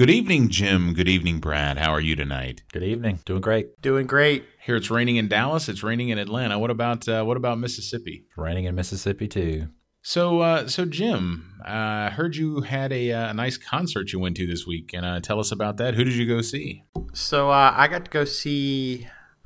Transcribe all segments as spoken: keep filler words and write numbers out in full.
Good evening, Jim. Good evening, Brad. How are you tonight? Good evening. Doing great. Doing great. Here it's raining in Dallas. It's raining in Atlanta. What about uh, what about Mississippi? It's raining in Mississippi too. So, uh, so Jim, I uh, heard you had a, uh, a nice concert you went to this week, and uh, tell us about that. Who did you go see? So uh, I got to go see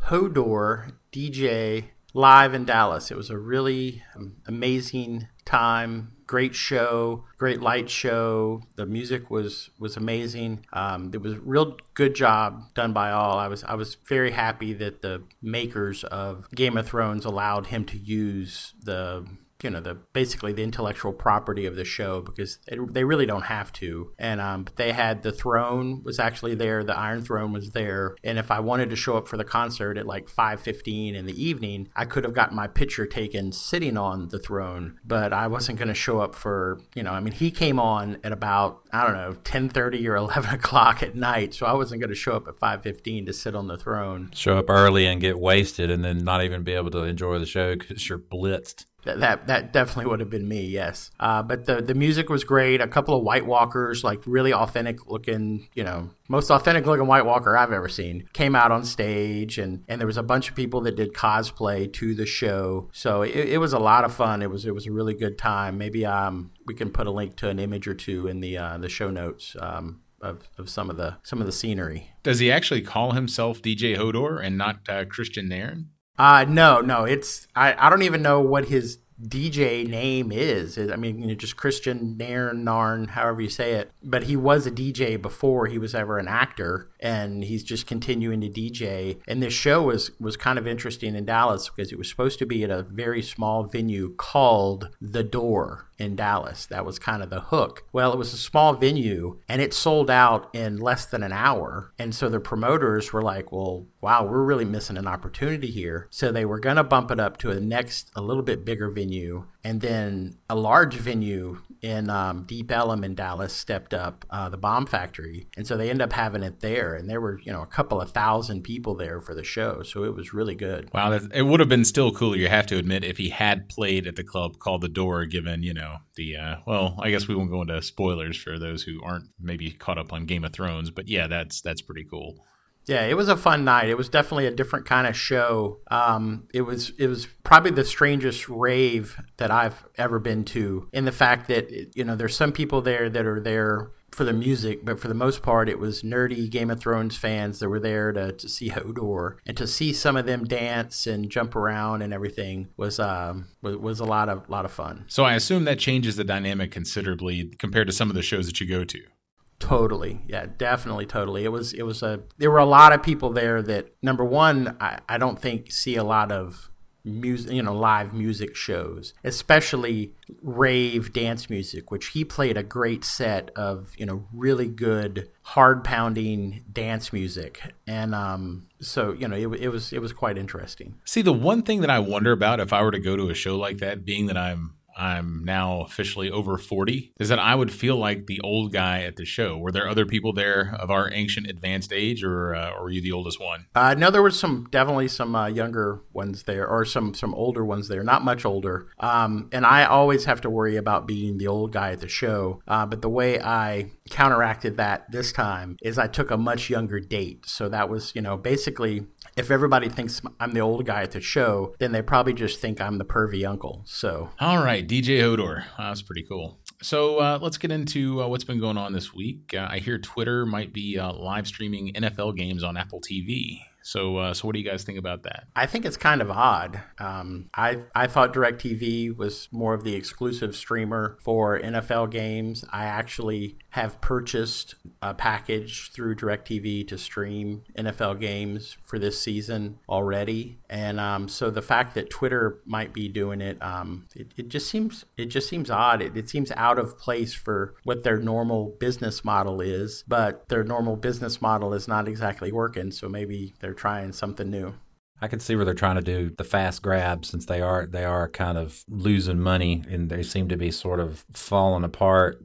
Hodor D J live in Dallas. It was a really amazing time. Great show, great light show. The music was was amazing. Um, it was a real good job done by all. I was I was very happy that the makers of Game of Thrones allowed him to use the you know the basically the intellectual property of the show, because it, they really don't have to. And um, but they had the throne was actually there, the Iron Throne was there, and if I wanted to show up for the concert at like five fifteen in the evening, I could have gotten my picture taken sitting on the throne, but I wasn't going to show up for you know I mean he came on at about I don't know ten thirty or eleven o'clock at night, so I wasn't going to show up at five fifteen to sit on the throne. Show up early and get wasted, and then not even be able to enjoy the show because you're blitzed. That, that that definitely would have been me, yes. Uh, but the, the music was great. A couple of White Walkers, like really authentic looking, you know, most authentic looking White Walker I've ever seen, came out on stage. And, and there was a bunch of people that did cosplay to the show. So it, it was a lot of fun. It was it was a really good time. Maybe um we can put a link to an image or two in the uh, the show notes. Um, Of, of some of the some of the scenery. Does he actually call himself D J Hodor and not uh, Christian Nairn? Uh, no, no. It's I, I don't even know what his D J name is. I mean, you know, just Christian Nairn, Narn, however you say it. But he was a D J before he was ever an actor, and he's just continuing to D J. And this show was was kind of interesting in Dallas because it was supposed to be at a very small venue called The Door in Dallas. That was kind of the hook. Well, it was a small venue, and it sold out in less than an hour. And so the promoters were like, well, wow, we're really missing an opportunity here. So they were going to bump it up to a next, a little bit bigger venue. And then a large venue in um, Deep Ellum in Dallas stepped up, uh, the Bomb Factory. And so they ended up having it there. And there were, you know, a couple of thousand people there for the show. So it was really good. Wow, that, it would have been still cooler, you have to admit, if he had played at the club called The Door, given, you know, the, uh, well, I guess we won't go into spoilers for those who aren't maybe caught up on Game of Thrones. But yeah, that's that's pretty cool. Yeah, it was a fun night. It was definitely a different kind of show. Um, it was it was probably the strangest rave that I've ever been to, in the fact that, you know, there's some people there that are there for the music, but for the most part, it was nerdy Game of Thrones fans that were there to, to see Hodor, and to see some of them dance and jump around and everything was um was, was a lot of lot of fun. So I assume that changes the dynamic considerably compared to some of the shows that you go to. Totally. Yeah, definitely. Totally. It was, it was a, there were a lot of people there that, number one, I, I don't think see a lot of music, you know, live music shows, especially rave dance music, which he played a great set of, you know, really good hard pounding dance music. And, um, so, you know, it, it was, it was quite interesting. See, the one thing that I wonder about if I were to go to a show like that, being that I'm, I'm now officially over forty, is that I would feel like the old guy at the show. Were there other people there of our ancient advanced age, or, uh, or were you the oldest one? Uh, no, there were some, definitely some uh, younger ones there, or some, some older ones there, not much older. Um, and I always have to worry about being the old guy at the show. Uh, but the way I counteracted that this time is I took a much younger date. So that was, you know, basically, if everybody thinks I'm the old guy at the show, then they probably just think I'm the pervy uncle. So, all right, D J Hodor. Oh, that's pretty cool. So uh, let's get into uh, what's been going on this week. Uh, I hear Twitter might be uh, live streaming N F L games on Apple T V. So, uh, so what do you guys think about that? I think it's kind of odd. Um, I I thought DirecTV was more of the exclusive streamer for N F L games. I actually have purchased a package through DirecTV to stream N F L games for this season already, and um, so the fact that Twitter might be doing it, um, it, it just seems it just seems odd. It, it seems out of place for what their normal business model is, but their normal business model is not exactly working. So maybe they're trying something new. I can see where they're trying to do the fast grab, since they are they are kind of losing money, and they seem to be sort of falling apart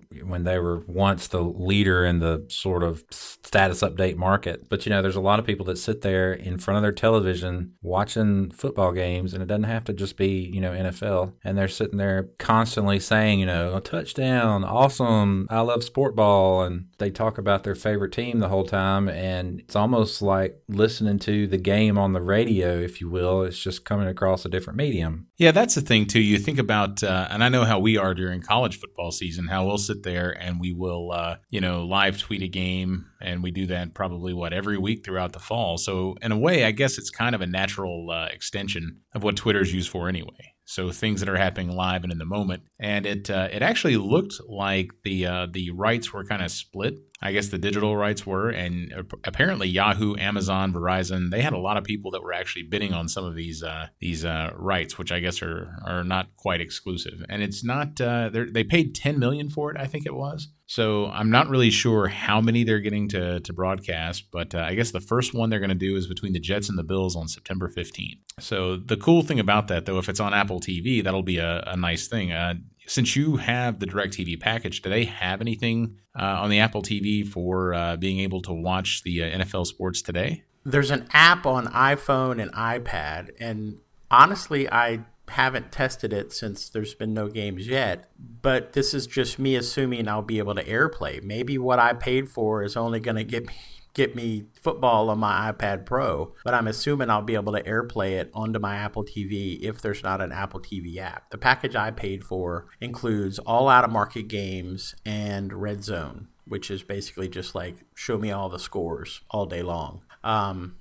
when they were once the leader in the sort of status update market. But, you know, there's a lot of people that sit there in front of their television watching football games, and it doesn't have to just be, you know, N F L. And they're sitting there constantly saying, you know, a touchdown, awesome, I love sport ball. And they talk about their favorite team the whole time. And it's almost like listening to the game on the radio, if you will. It's just coming across a different medium. Yeah, that's the thing, too. You think about, uh, and I know how we are during college football season, how we'll sit there and we will, uh, you know, live tweet a game. And we do that probably, what, every week throughout the fall. So in a way, I guess it's kind of a natural uh, extension of what Twitter's used for anyway. So things that are happening live and in the moment. And it uh, it actually looked like the uh, the rights were kind of split. I guess the digital rights were, and apparently Yahoo, Amazon, Verizon, they had a lot of people that were actually bidding on some of these uh, these uh, rights, which I guess are are not quite exclusive. And it's not uh, they paid ten million dollars for it, I think it was. So I'm not really sure how many they're getting to to broadcast, but uh, I guess the first one they're going to do is between the Jets and the Bills on September fifteenth. So the cool thing about that, though, if it's on Apple T V, that'll be a, a nice thing. Uh, since you have the DirecTV package, do they have anything uh, on the Apple T V for uh, being able to watch the uh, N F L sports today? There's an app on iPhone and iPad, and honestly, I haven't tested it since there's been no games yet, but this is just me assuming I'll be able to AirPlay. Maybe what I paid for is only going to get me get me football on my iPad Pro, but I'm assuming I'll be able to AirPlay it onto my Apple T V if there's not an Apple T V app. The package I paid for includes all out-of-market games and Red Zone, which is basically just like show me all the scores all day long. Um,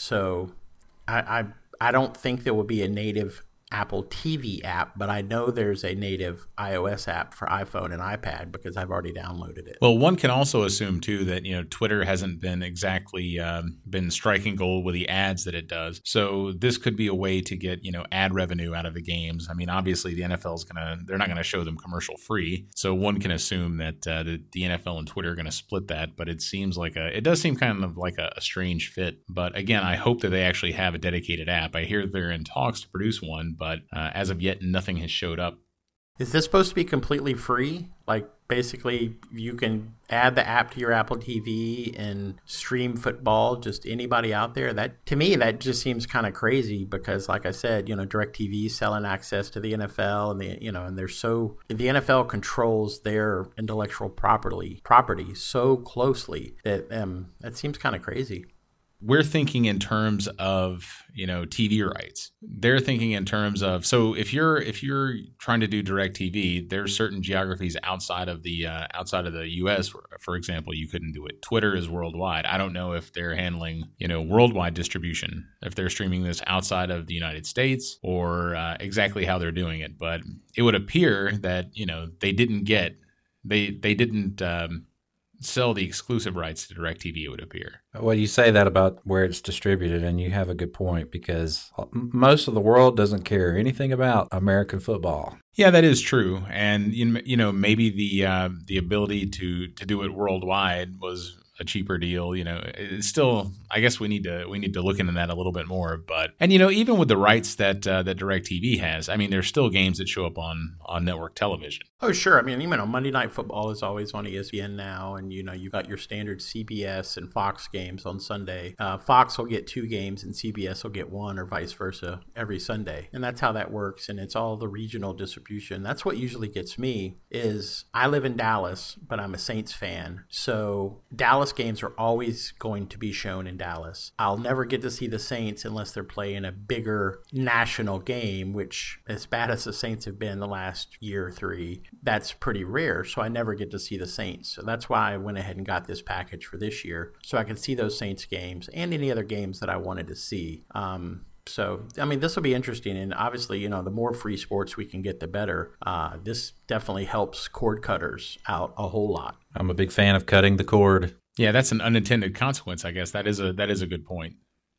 so I, I I don't think there will be a native Apple T V app, but I know there's a native iOS app for iPhone and iPad because I've already downloaded it. Well, one can also assume too that, you know, Twitter hasn't been exactly um, been striking gold with the ads that it does. So this could be a way to get, you know, ad revenue out of the games. I mean, obviously the N F L is gonna they're not gonna show them commercial free. So one can assume that uh, the, the N F L and Twitter are gonna split that. But it seems like a it does seem kind of like a, a strange fit. But again, I hope that they actually have a dedicated app. I hear they're in talks to produce one, but uh, as of yet, nothing has showed up. Is this supposed to be completely free? Like basically you can add the app to your Apple T V and stream football, just anybody out there? That to me, that just seems kind of crazy because like I said, you know, DirecTV is selling access to the N F L and the, you know, and they're so, the N F L controls their intellectual property property so closely that um, that seems kind of crazy. We're thinking in terms of, you know, T V rights. They're thinking in terms of, so if you're if you're trying to do DirecTV, there's certain geographies outside of the uh, outside of the U S. For, for example, you couldn't do it. Twitter is worldwide. I don't know if they're handling, you know, worldwide distribution, if they're streaming this outside of the United States or uh, exactly how they're doing it. But it would appear that, you know, they didn't get they they didn't. Um, sell the exclusive rights to DirecTV, it would appear. Well, you say that about where it's distributed, and you have a good point because most of the world doesn't care anything about American football. Yeah, that is true, and you know maybe the uh, the ability to to do it worldwide was a cheaper deal. You know, it's still, I guess we need to we need to look into that a little bit more. But and you know, even with the rights that uh, that DirecTV has, I mean, there's still games that show up on on network television. Oh, sure. I mean, you know, Monday Night Football is always on E S P N now, and you know, you got your standard C B S and Fox games on Sunday. Uh, Fox will get two games, and C B S will get one, or vice versa, every Sunday, and that's how that works. And it's all the regional distribution. That's what usually gets me. Is I live in Dallas, but I'm a Saints fan, so Dallas games are always going to be shown in Dallas. I'll never get to see the Saints unless they're playing a bigger national game, which, as bad as the Saints have been the last year or three, that's pretty rare. So I never get to see the Saints. So that's why I went ahead and got this package for this year, so I could see those Saints games and any other games that I wanted to see. Um, So, I mean, this will be interesting. And obviously, you know, the more free sports we can get, the better. Uh, this definitely helps cord cutters out a whole lot. I'm a big fan of cutting the cord. Yeah, that's an unintended consequence, I guess. That is a that is a good point.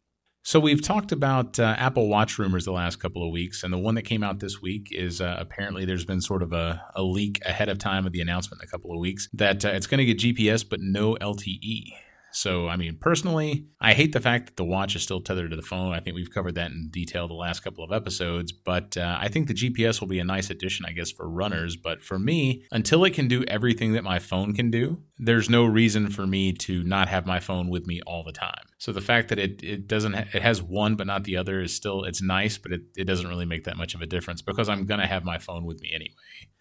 So we've talked about uh, Apple Watch rumors the last couple of weeks, and the one that came out this week is uh, apparently there's been sort of a, a leak ahead of time of the announcement in a couple of weeks that uh, it's going to get G P S but no L T E. So, I mean, personally, I hate the fact that the watch is still tethered to the phone. I think we've covered that in detail the last couple of episodes, but uh, I think the G P S will be a nice addition, I guess, for runners. But for me, until it can do everything that my phone can do, there's no reason for me to not have my phone with me all the time. So the fact that it it doesn't ha- it has one but not the other is still, it's nice, but it, it doesn't really make that much of a difference because I'm going to have my phone with me anyway.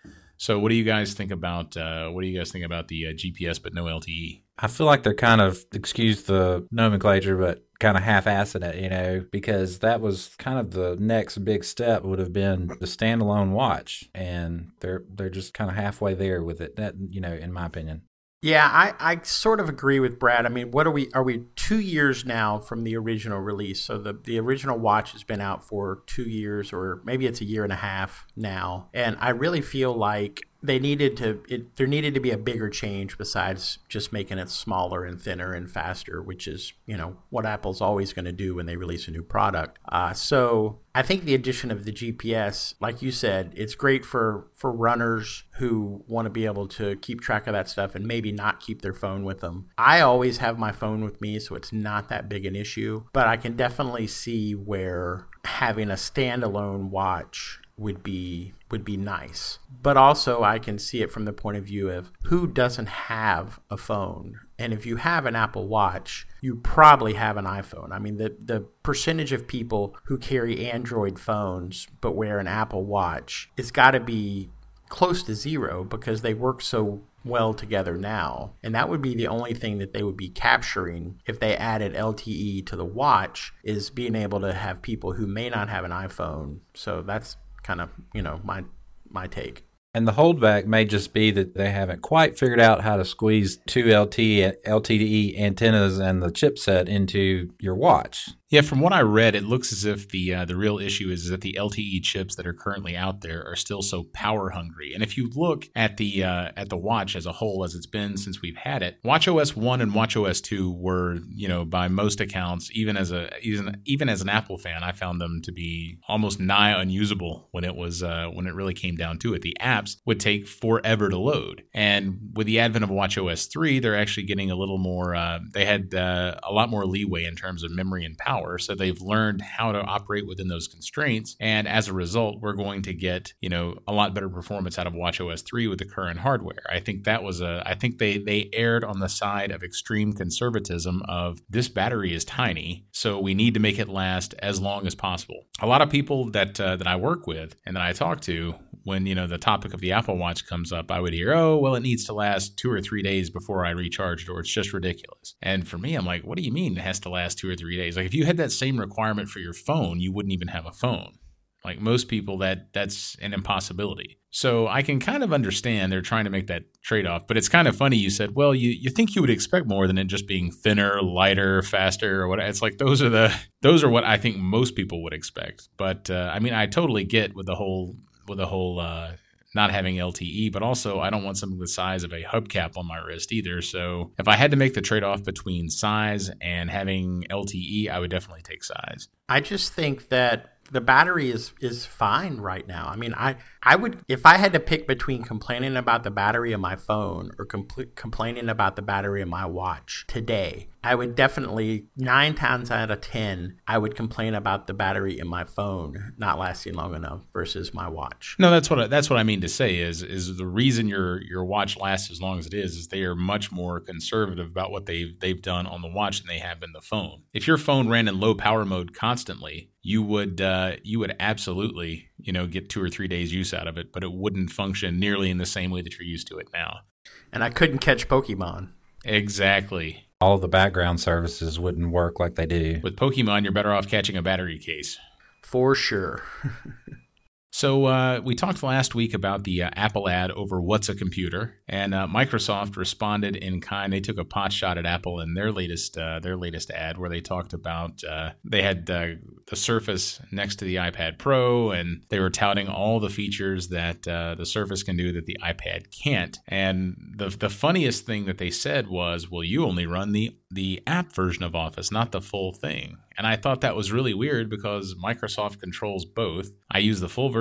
So what do you guys think about uh, what do you guys think about the uh, G P S but no L T E? I feel like they're kind of, excuse the nomenclature, but kind of half-assing it, you know, because that was kind of the next big step would have been the standalone watch, and they're they're just kind of halfway there with it. That, you know, in my opinion. Yeah, I, I sort of agree with Brad. I mean, what are we? Are we two years now from the original release? So the, the original watch has been out for two years, or maybe it's a year and a half now. And I really feel like they needed to. It, there needed to be a bigger change besides just making it smaller and thinner and faster, which is, you know, what Apple's always going to do when they release a new product. Uh, so I think the addition of the G P S, like you said, it's great for, for runners who want to be able to keep track of that stuff and maybe not keep their phone with them. I always have my phone with me, so it's not that big an issue, but I can definitely see where having a standalone watch would be would be nice. But also I can see it from the point of view of who doesn't have a phone. And if you have an Apple Watch, you probably have an iPhone. I mean, the, the percentage of people who carry Android phones but wear an Apple Watch, it's got to be close to zero because they work so well together now. And that would be the only thing that they would be capturing if they added L T E to the watch, is being able to have people who may not have an iPhone. So that's kind of, you know, my my take. And the holdback may just be that they haven't quite figured out how to squeeze two L T E antennas and the chipset into your watch. Yeah, from what I read, it looks as if the uh, the real issue is that the L T E chips that are currently out there are still so power hungry. And if you look at the uh, at the watch as a whole, as it's been since we've had it, watchOS one and watchOS two were, you know, by most accounts, even as a even even as an Apple fan, I found them to be almost nigh unusable when it was uh, when it really came down to it. The apps would take forever to load. And with the advent of watchOS three, they're actually getting a little more. Uh, they had uh, a lot more leeway in terms of memory and power. So they've learned how to operate within those constraints. And as a result, we're going to get, you know, a lot better performance out of watchOS three with the current hardware. I think that was a, I think they, they erred on the side of extreme conservatism of this battery is tiny, so we need to make it last as long as possible. A lot of people that, uh, that I work with and that I talk to, when, you know, the topic of the Apple Watch comes up, I would hear, oh, well, it needs to last two or three days before I recharge it, or it's just ridiculous. And for me, I'm like, what do you mean it has to last two or three days? Like, if you had that same requirement for your phone, you wouldn't even have a phone. Like most people, that that's an impossibility. So I can kind of understand they're trying to make that trade-off, but it's kind of funny. You said, well, you, you think you would expect more than it just being thinner, lighter, faster, or whatever. It's like those are the those are what I think most people would expect. But uh, I mean, I totally get with the whole with the whole uh, not having L T E, but also I don't want something the size of a hubcap on my wrist either. So if I had to make the trade-off between size and having L T E, I would definitely take size. I just think that the battery is is fine right now. I mean, I, I would, if I had to pick between complaining about the battery of my phone or compl- complaining about the battery of my watch today, I would definitely, nine times out of ten, I would complain about the battery in my phone not lasting long enough versus my watch. No, that's what I, that's what I mean to say is is the reason your your watch lasts as long as it is is they are much more conservative about what they've they've done on the watch than they have in the phone. If your phone ran in low power mode constantly, you would uh, you would absolutely, you know, get two or three days use out of it, but it wouldn't function nearly in the same way that you're used to it now. And I couldn't catch Pokemon. Exactly. All of the background services wouldn't work like they do. With Pokemon, you're better off catching a battery case. For sure. So uh, we talked last week about the uh, Apple ad over What's a Computer, and uh, Microsoft responded in kind. They took a pot shot at Apple in their latest uh, their latest ad, where they talked about uh, they had uh, the Surface next to the iPad Pro, and they were touting all the features that uh, the Surface can do that the iPad can't. And the the funniest thing that they said was, "Well, you only run the the app version of Office, not the full thing." And I thought that was really weird because Microsoft controls both. I use the full version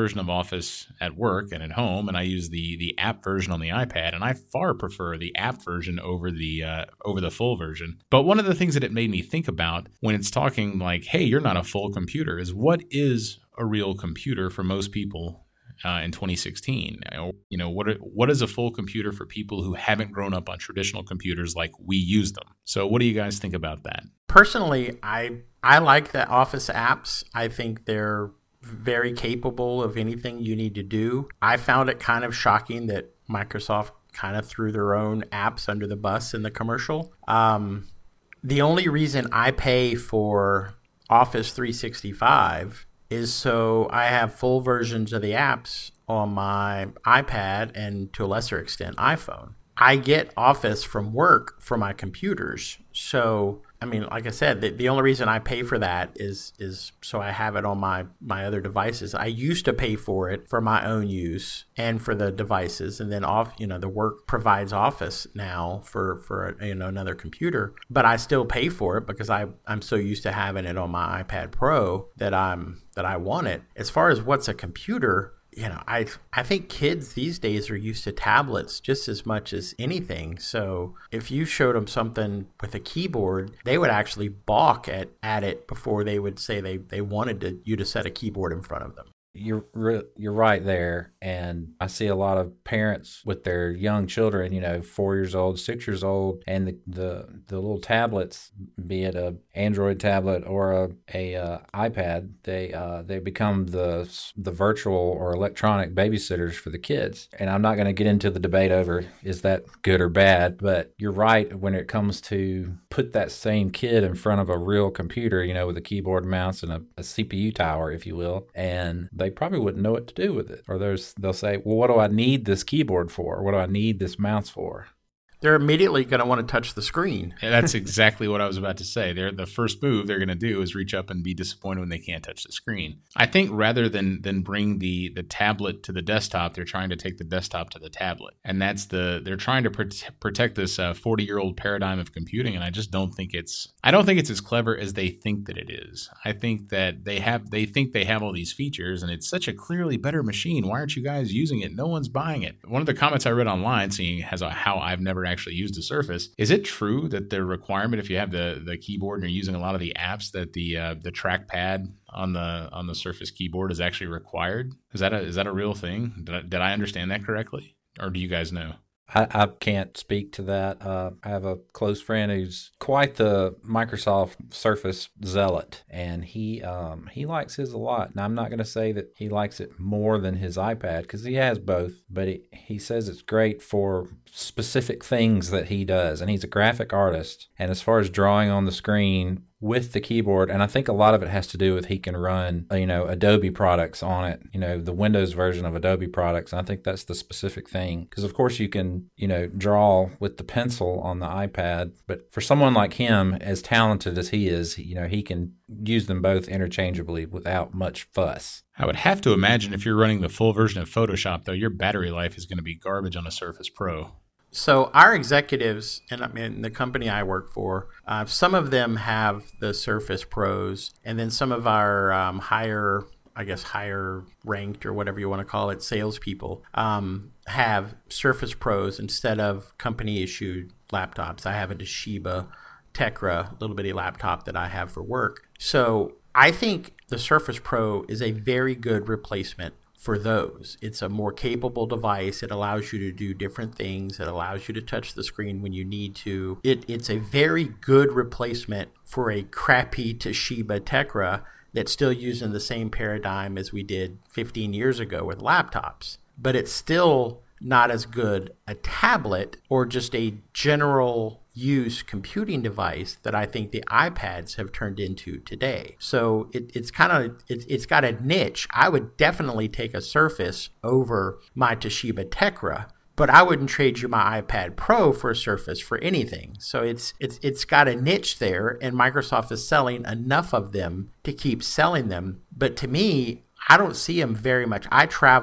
version of Office at work and at home, and I use the the app version on the iPad, and I far prefer the app version over the uh, over the full version. But one of the things that it made me think about when it's talking like, hey, you're not a full computer, is what is a real computer for most people uh, in twenty sixteen? You know, what are, what is a full computer for people who haven't grown up on traditional computers like we use them? So what do you guys think about that? Personally, I I like the Office apps. I think they're very capable of anything you need to do. I found it kind of shocking that Microsoft kind of threw their own apps under the bus in the commercial. Um, the only reason I pay for Office three sixty-five is so I have full versions of the apps on my iPad and to a lesser extent iPhone. I get Office from work for my computers. So, I mean, like I said, the, the only reason I pay for that is is so I have it on my, my other devices. I used to pay for it for my own use and for the devices. And then off, you know, the work provides Office now for, for you know, another computer. But I still pay for it because I, I'm so used to having it on my iPad Pro that I'm that I want it. As far as what's a computer, you know, I I think kids these days are used to tablets just as much as anything. So if you showed them something with a keyboard, they would actually balk at, at it before they would say they, they wanted to, you to set a keyboard in front of them. You're re- you're right there, and I see a lot of parents with their young children, you know, four years old, six years old, and the the, the little tablets, be it a Android tablet or a a uh, iPad, they uh, they become the the virtual or electronic babysitters for the kids. And I'm not going to get into the debate over is that good or bad, but you're right when it comes to put that same kid in front of a real computer, you know, with a keyboard, mouse, and a, a C P U tower, if you will, and they probably wouldn't know what to do with it. Or there's, they'll say, well, what do I need this keyboard for? What do I need this mouse for? They're immediately going to want to touch the screen. Yeah, that's exactly what I was about to say. They're, the first move they're going to do is reach up and be disappointed when they can't touch the screen. I think rather than than bring the the tablet to the desktop, they're trying to take the desktop to the tablet. And that's the they're trying to prote- protect this uh, forty-year-old paradigm of computing, and I just don't think it's I don't think it's as clever as they think that it is. I think that they have they think they have all these features, and it's such a clearly better machine. Why aren't you guys using it? No one's buying it. One of the comments I read online, seeing as a, how I've never actually used a Surface, is it true that the requirement, if you have the the keyboard and you're using a lot of the apps, that the uh, the trackpad on the on the Surface keyboard is actually required? Is that a is that a real thing? Did I, did I understand that correctly, or do you guys know? I, I can't speak to that. Uh, I have a close friend who's quite the Microsoft Surface zealot, and he um, he likes his a lot. And I'm not going to say that he likes it more than his iPad because he has both, but he, he says it's great for specific things that he does. And he's a graphic artist. And as far as drawing on the screen with the keyboard, and I think a lot of it has to do with he can run, you know, Adobe products on it, you know, the Windows version of Adobe products. And I think that's the specific thing. Because, of course, you can, you know, draw with the pencil on the iPad. But for someone like him, as talented as he is, you know, he can use them both interchangeably without much fuss. I would have to imagine if you're running the full version of Photoshop, though, your battery life is going to be garbage on a Surface Pro. So our executives, and I mean the company I work for, uh, some of them have the Surface Pros, and then some of our um, higher, I guess higher ranked or whatever you want to call it, salespeople um, have Surface Pros instead of company issued laptops. I have a Toshiba Tecra little bitty laptop that I have for work. So I think the Surface Pro is a very good replacement for those. It's a more capable device. It allows you to do different things. It allows you to touch the screen when you need to. It, it's a very good replacement for a crappy Toshiba Tecra that's still using the same paradigm as we did fifteen years ago with laptops. But it's still not as good a tablet or just a general use computing device that I think the iPads have turned into today. So it, it's kind of, it, it's got a niche. I would definitely take a Surface over my Toshiba Tecra, but I wouldn't trade you my iPad Pro for a Surface for anything. So it's it's it's got a niche there, and Microsoft is selling enough of them to keep selling them. But to me, I don't see them very much. I travel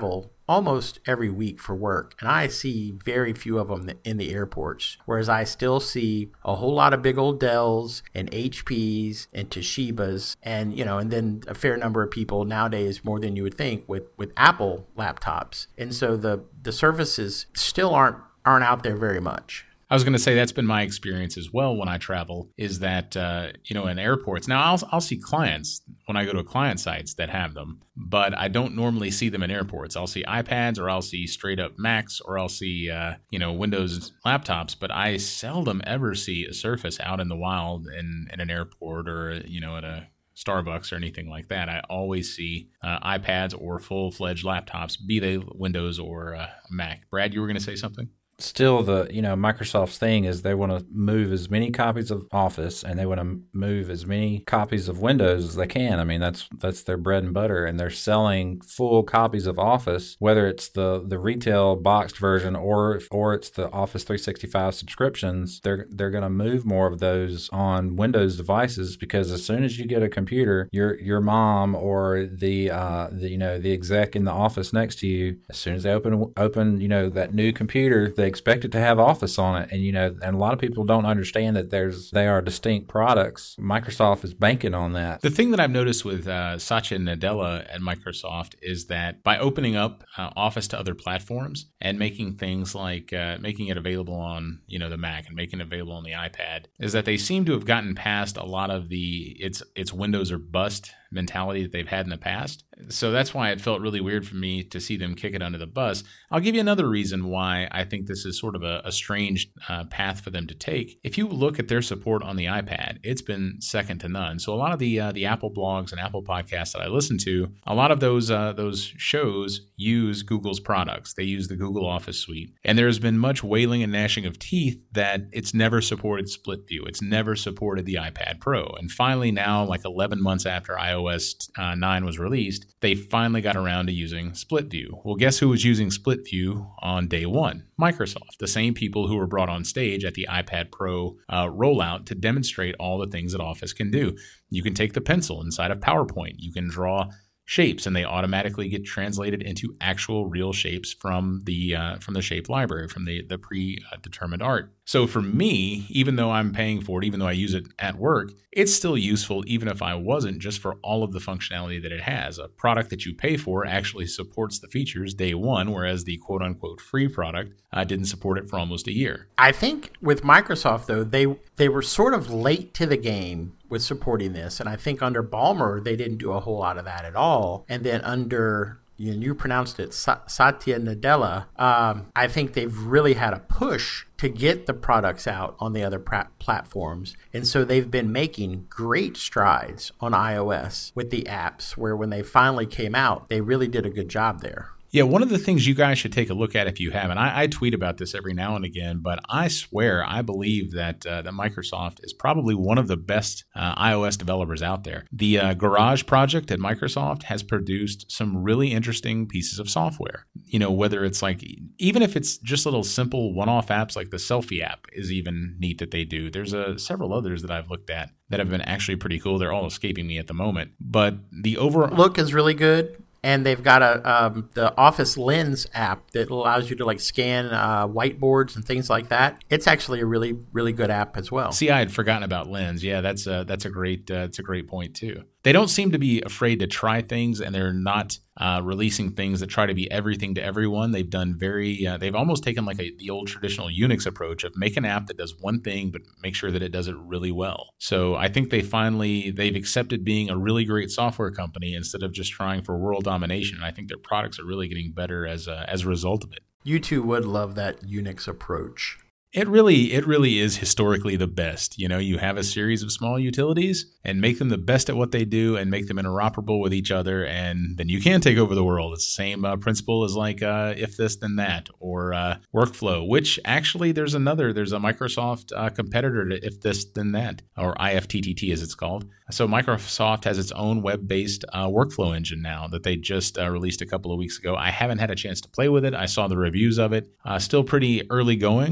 almost every week for work, and I see very few of them in the airports, whereas I still see a whole lot of big old Dells and H Ps and Toshibas, and you know, and then a fair number of people nowadays, more than you would think, with, with Apple laptops. And so the the services still aren't aren't out there very much. I was going to say that's been my experience as well when I travel, is that, uh, you know, in airports. Now, I'll, I'll see clients when I go to client sites that have them, but I don't normally see them in airports. I'll see iPads, or I'll see straight up Macs, or I'll see, uh, you know, Windows laptops, but I seldom ever see a Surface out in the wild in, in an airport or, you know, at a Starbucks or anything like that. I always see uh, iPads or full-fledged laptops, be they Windows or uh, Mac. Brad, you were going to say something? Still, the you know Microsoft's thing is they want to move as many copies of Office and they want to move as many copies of Windows as they can. I mean, that's that's their bread and butter, and they're selling full copies of Office, whether it's the, the retail boxed version or or it's the Office three sixty-five subscriptions. They're they're going to move more of those on Windows devices, because as soon as you get a computer, your your mom or the uh the you know the exec in the office next to you, as soon as they open open you know that new computer, they expect it to have Office on it. And you know and a lot of people don't understand that there's they are distinct products. Microsoft is banking on that. The thing that I've noticed with uh, Satya Nadella at Microsoft is that by opening up uh, Office to other platforms and making things like uh, making it available on you know the Mac and making it available on the iPad, is that they seem to have gotten past a lot of the it's it's Windows or bust mentality that they've had in the past. So that's why it felt really weird for me to see them kick it under the bus. I'll give you another reason why I think this is sort of a, a strange uh, path for them to take. If you look at their support on the iPad, it's been second to none. So a lot of the uh, the Apple blogs and Apple podcasts that I listen to, a lot of those uh, those shows use Google's products. They use the Google Office suite. And there's been much wailing and gnashing of teeth that it's never supported split view. It's never supported the iPad Pro. And finally now, like eleven months after iOS uh, nine was released, they finally got around to using split view. Well, guess who was using split view on day one? Microsoft, the same people who were brought on stage at the iPad Pro uh, rollout to demonstrate all the things that Office can do. You can take the pencil inside of PowerPoint. You can draw shapes, and they automatically get translated into actual real shapes from the uh, from the shape library, from the, the predetermined art. So for me, even though I'm paying for it, even though I use it at work, it's still useful even if I wasn't, just for all of the functionality that it has. A product that you pay for actually supports the features day one, whereas the quote-unquote free product uh, didn't support it for almost a year. I think with Microsoft, though, they they were sort of late to the game with supporting this. And I think under Ballmer, they didn't do a whole lot of that at all. And then under, you, you pronounced it, Satya Nadella, um, I think they've really had a push to get the products out on the other pra- platforms. And so they've been making great strides on iOS with the apps, where when they finally came out, they really did a good job there. Yeah, one of the things you guys should take a look at if you haven't, I, I tweet about this every now and again, but I swear I believe that uh, that Microsoft is probably one of the best uh, iOS developers out there. The uh, Garage project at Microsoft has produced some really interesting pieces of software. You know, whether it's like, even if it's just little simple one-off apps, like the selfie app is even neat that they do. There's uh, several others that I've looked at that have been actually pretty cool. They're all escaping me at the moment. But the overall look is really good. And they've got a um, the Office Lens app that allows you to like scan uh, whiteboards and things like that. It's actually a really, really good app as well. See, I had forgotten about Lens. Yeah, that's a, that's a great uh, it's a great point too. They don't seem to be afraid to try things, and they're not uh, releasing things that try to be everything to everyone. They've done very uh, they've almost taken like a, the old traditional Unix approach of make an app that does one thing, but make sure that it does it really well. So I think they finally they've accepted being a really great software company instead of just trying for world domination. And I think their products are really getting better as a, as a result of it. You two would love that Unix approach. It really, it really is historically the best. You know, you have a series of small utilities and make them the best at what they do and make them interoperable with each other, and then you can take over the world. It's the same uh, principle as like uh, if this, then that, or uh, workflow, which actually there's another, there's a Microsoft uh, competitor to if this, then that, or I F T T T as it's called. So Microsoft has its own web-based uh, workflow engine now that they just uh, released a couple of weeks ago. I haven't had a chance to play with it. I saw the reviews of it. Uh, still pretty early going, but it's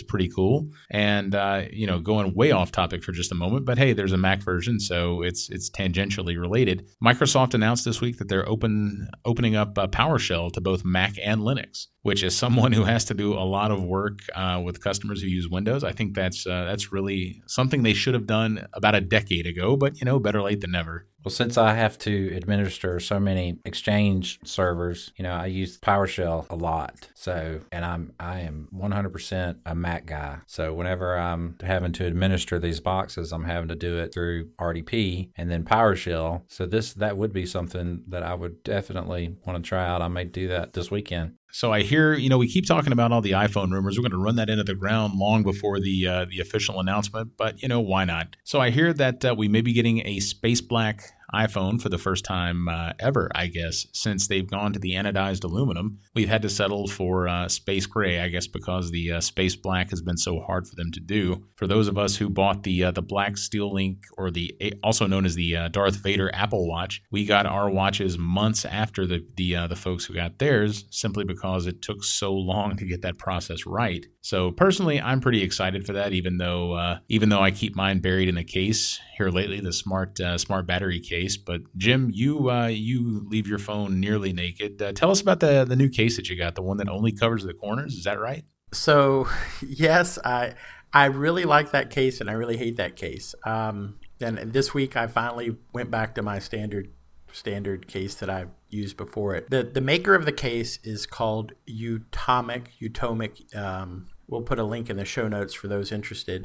pretty cool. And, uh, you know, going way off topic for just a moment, but hey, there's a Mac version, so it's it's tangentially related. Microsoft announced this week that they're open opening up uh, PowerShell to both Mac and Linux, which is someone who has to do a lot of work uh, with customers who use Windows. I think that's uh, that's really something they should have done about a decade ago, but, you know, better late than never. Well, since I have to administer so many Exchange servers, you know, I use PowerShell a lot. So, and I'm I am one hundred percent a Mac guy. So whenever I'm having to administer these boxes, I'm having to do it through R D P and then PowerShell. So this that would be something that I would definitely want to try out. I may do that this weekend. So I hear, you know, we keep talking about all the iPhone rumors. We're going to run that into the ground long before the uh, the official announcement, but, you know, why not? So I hear that uh, we may be getting a space black iPhone for the first time uh, ever, I guess, since they've gone to the anodized aluminum. We've had to settle for uh, space gray, I guess, because the uh, space black has been so hard for them to do. For those of us who bought the uh, the black Steel Link, or the also known as the uh, Darth Vader Apple Watch, we got our watches months after the the uh, the folks who got theirs, simply because it took so long to get that process right. So personally, I'm pretty excited for that, even though uh, even though I keep mine buried in a case here lately, the smart uh, smart battery case. But Jim, you uh, you leave your phone nearly naked. Uh, tell us about the the new case that you got, the one that only covers the corners. Is that right? So yes, I I really like that case, and I really hate that case. Um, and, and this week, I finally went back to my standard standard case that I've used before it. The the maker of the case is called Utomic. Utomic. Um, we'll put a link in the show notes for those interested.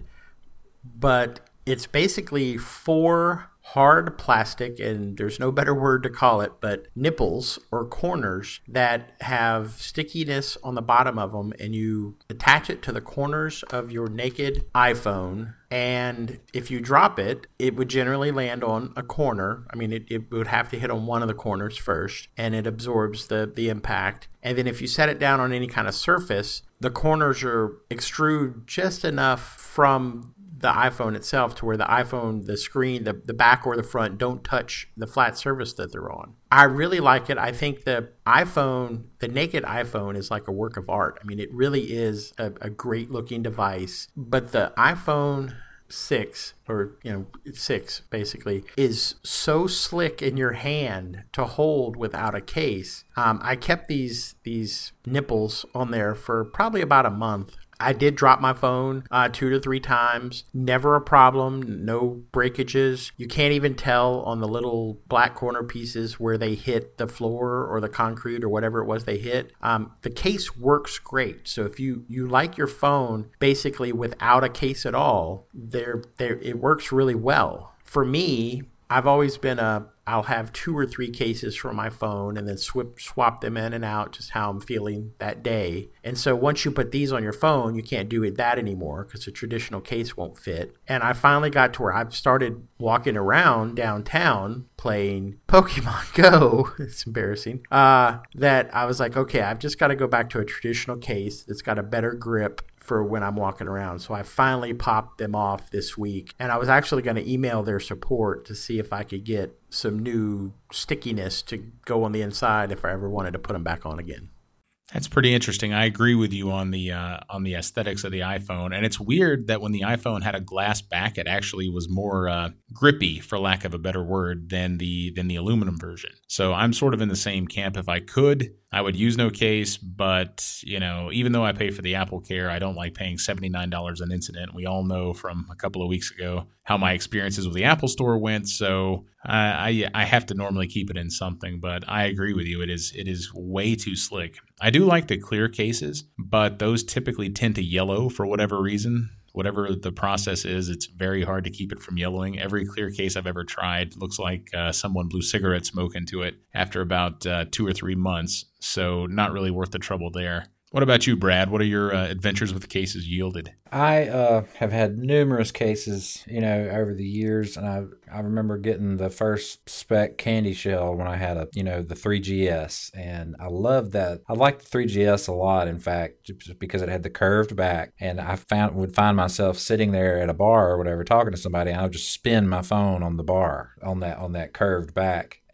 But it's basically four hard plastic, and there's no better word to call it, but nipples or corners that have stickiness on the bottom of them, and you attach it to the corners of your naked iPhone. And if you drop it, it would generally land on a corner. I mean, it, it would have to hit on one of the corners first, and it absorbs the, the impact. And then if you set it down on any kind of surface, the corners are extrude just enough from the iPhone itself to where the iPhone, the screen, the, the back or the front don't touch the flat surface that they're on. I really like it. I think the iPhone, the naked iPhone, is like a work of art. I mean, it really is a, a great looking device. But the iPhone six, or, you know, six basically, is so slick in your hand to hold without a case. Um, I kept these these nipples on there for probably about a month. I did drop my phone uh, two to three times. Never a problem. No breakages. You can't even tell on the little black corner pieces where they hit the floor or the concrete or whatever it was they hit. Um, the case works great. So if you, you like your phone basically without a case at all, they're, they're, it works really well. For me, I've always been a, I'll have two or three cases for my phone and then swip, swap them in and out, just how I'm feeling that day. And so once you put these on your phone, you can't do it that anymore because a traditional case won't fit. And I finally got to where I've started walking around downtown playing Pokemon Go. It's embarrassing. Uh, that I was like, okay, I've just got to go back to a traditional case that's got a better grip for when I'm walking around. So I finally popped them off this week. And I was actually going to email their support to see if I could get some new stickiness to go on the inside if I ever wanted to put them back on again. That's pretty interesting. I agree with you on the uh, on the aesthetics of the iPhone. And it's weird that when the iPhone had a glass back, it actually was more uh, grippy, for lack of a better word, than the than the aluminum version. So I'm sort of in the same camp. If I could, I would use no case. But, you know, even though I pay for the Apple Care, I don't like paying seventy-nine dollars an incident. We all know from a couple of weeks ago how my experiences with the Apple Store went. So I, I I have to normally keep it in something, but I agree with you. It is it is way too slick. I do like the clear cases, but those typically tend to yellow for whatever reason. Whatever the process is, it's very hard to keep it from yellowing. Every clear case I've ever tried looks like uh, someone blew cigarette smoke into it after about uh, two or three months. So not really worth the trouble there. What about you, Brad? What are your uh, adventures with the cases yielded? I uh, have had numerous cases, you know, over the years, and I I remember getting the first spec candy shell when I had a, you know, the three G S, and I loved that. I liked the three G S a lot, in fact, just because it had the curved back, and I found would find myself sitting there at a bar or whatever, talking to somebody, and I would just spin my phone on the bar on that on that curved back.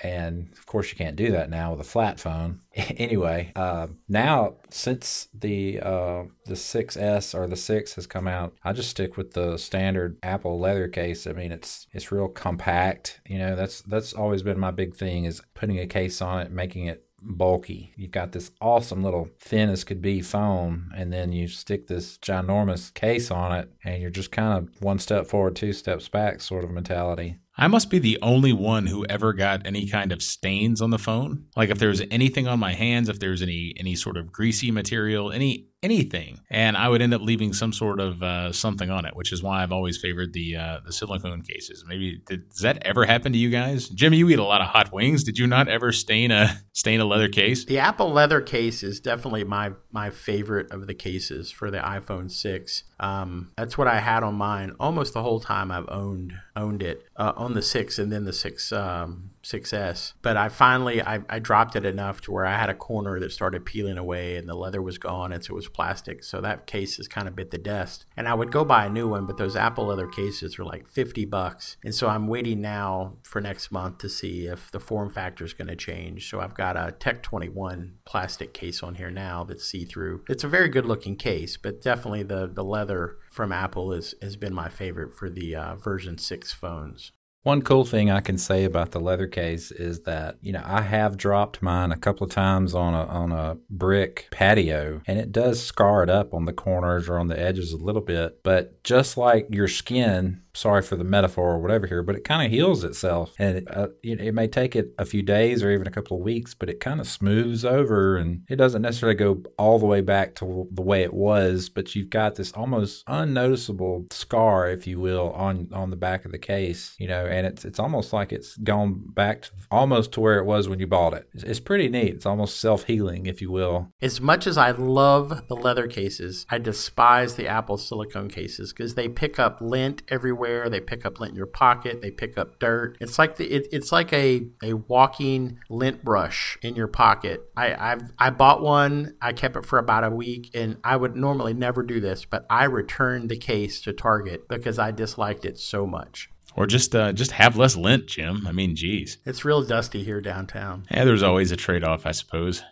And of course, you can't do that now with a flat phone. Anyway, uh, now since the uh, the six S or the six has come out, I just stick with the standard Apple leather case. I mean, it's it's real compact. You know, that's that's always been my big thing, is putting a case on it, making it bulky. You've got this awesome little thin as could be phone, and then you stick this ginormous case on it, and you're just kind of one step forward, two steps back sort of mentality. I must be the only one who ever got any kind of stains on the phone. Like if there's anything on my hands, if there's any any sort of greasy material, any anything, and I would end up leaving some sort of uh, something on it, which is why I've always favored the uh, the silicone cases. Maybe did, does that ever happen to you guys? Jim, you eat a lot of hot wings. Did you not ever stain a stain a leather case? The Apple leather case is definitely my my favorite of the cases for the iPhone six. Um, that's what I had on mine almost the whole time I've owned owned it uh, on the six and then the six um, six S. But I finally I, I dropped it enough to where I had a corner that started peeling away and the leather was gone, and so it was plastic. So that case has kind of bit the dust. And I would go buy a new one, but those Apple leather cases are like fifty bucks. And so I'm waiting now for next month to see if the form factor is going to change. So I've got a Tech twenty-one plastic case on here now that's see-through. It's a very good looking case, but definitely the, the leather from Apple is, has been my favorite for the uh, version six phones. One cool thing I can say about the leather case is that, you know, I have dropped mine a couple of times on a on a brick patio, and it does scar it up on the corners or on the edges a little bit. But just like your skin, sorry for the metaphor or whatever here, but it kind of heals itself. And it, uh, it, it may take it a few days or even a couple of weeks, but it kind of smooths over, and it doesn't necessarily go all the way back to the way it was, but you've got this almost unnoticeable scar, if you will, on, on the back of the case, you know, and it's it's almost like it's gone back to almost to where it was when you bought it. It's, it's pretty neat. It's almost self-healing, if you will. As much as I love the leather cases, I despise the Apple silicone cases because they pick up lint everywhere. They pick up lint in your pocket. They pick up dirt. It's like the it, it's like a, a walking lint brush in your pocket. I I've, I bought one. I kept it for about a week, and I would normally never do this, but I returned the case to Target because I disliked it so much. Or just uh, just have less lint, Jim. I mean, geez. It's real dusty here downtown. Yeah, there's always a trade-off, I suppose.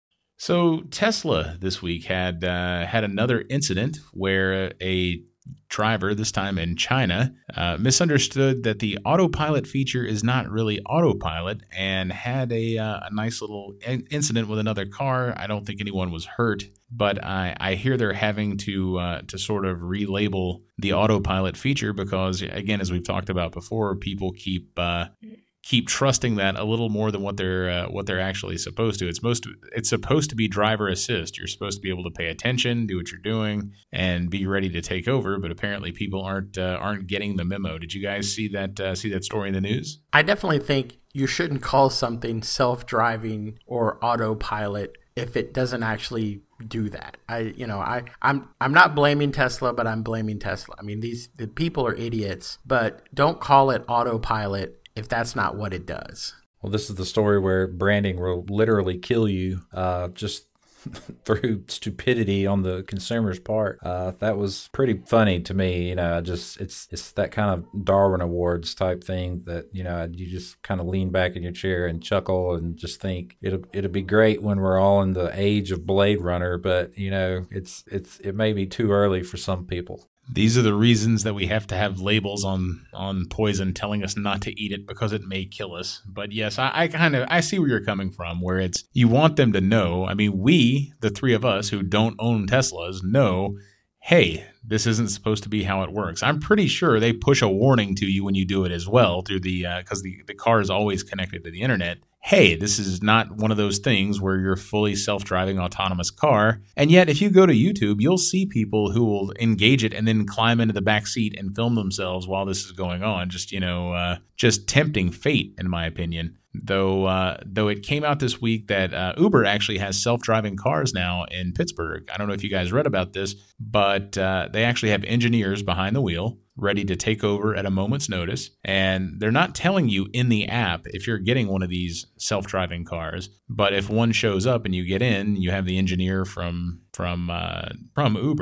So Tesla this week had uh, had another incident where a driver, this time in China, uh, misunderstood that the autopilot feature is not really autopilot and had a, uh, a nice little in- incident with another car. I don't think anyone was hurt, but I, I hear they're having to uh, to sort of relabel the autopilot feature because, again, as we've talked about before, people keep uh, keep trusting that a little more than what they're uh, what they're actually supposed to. It's most it's supposed to be driver assist. You're supposed to be able to pay attention, do what you're doing, and be ready to take over. But apparently, people aren't uh, aren't getting the memo. Did you guys see that uh, see that story in the news? I definitely think you shouldn't call something self-driving or autopilot if it doesn't actually do that. I, you know, I, I'm, I'm not blaming Tesla, but I'm blaming Tesla. I mean, these the people are idiots, but don't call it autopilot if that's not what it does. Well, this is the story where branding will literally kill you uh, just through stupidity on the consumer's part. Uh, that was pretty funny to me. You know, just it's it's that kind of Darwin Awards type thing that, you know, you just kind of lean back in your chair and chuckle and just think it'll it'll be great when we're all in the age of Blade Runner, but you know, it's it's it may be too early for some people. These are the reasons that we have to have labels on, on poison telling us not to eat it because it may kill us. But yes, I, I kind of I see where you're coming from, where it's you want them to know. I mean, we, the three of us who don't own Teslas, know, hey, this isn't supposed to be how it works. I'm pretty sure they push a warning to you when you do it as well through the because uh, the, the car is always connected to the internet. Hey, this is not one of those things where you're a fully self-driving autonomous car. And yet, if you go to YouTube, you'll see people who will engage it and then climb into the back seat and film themselves while this is going on. Just, you know, uh, just tempting fate, in my opinion. Though uh, though it came out this week that uh, Uber actually has self-driving cars now in Pittsburgh. I don't know if you guys read about this, but uh, they actually have engineers behind the wheel ready to take over at a moment's notice. And they're not telling you in the app if you're getting one of these self-driving cars. But if one shows up and you get in, you have the engineer from from uh, from Uber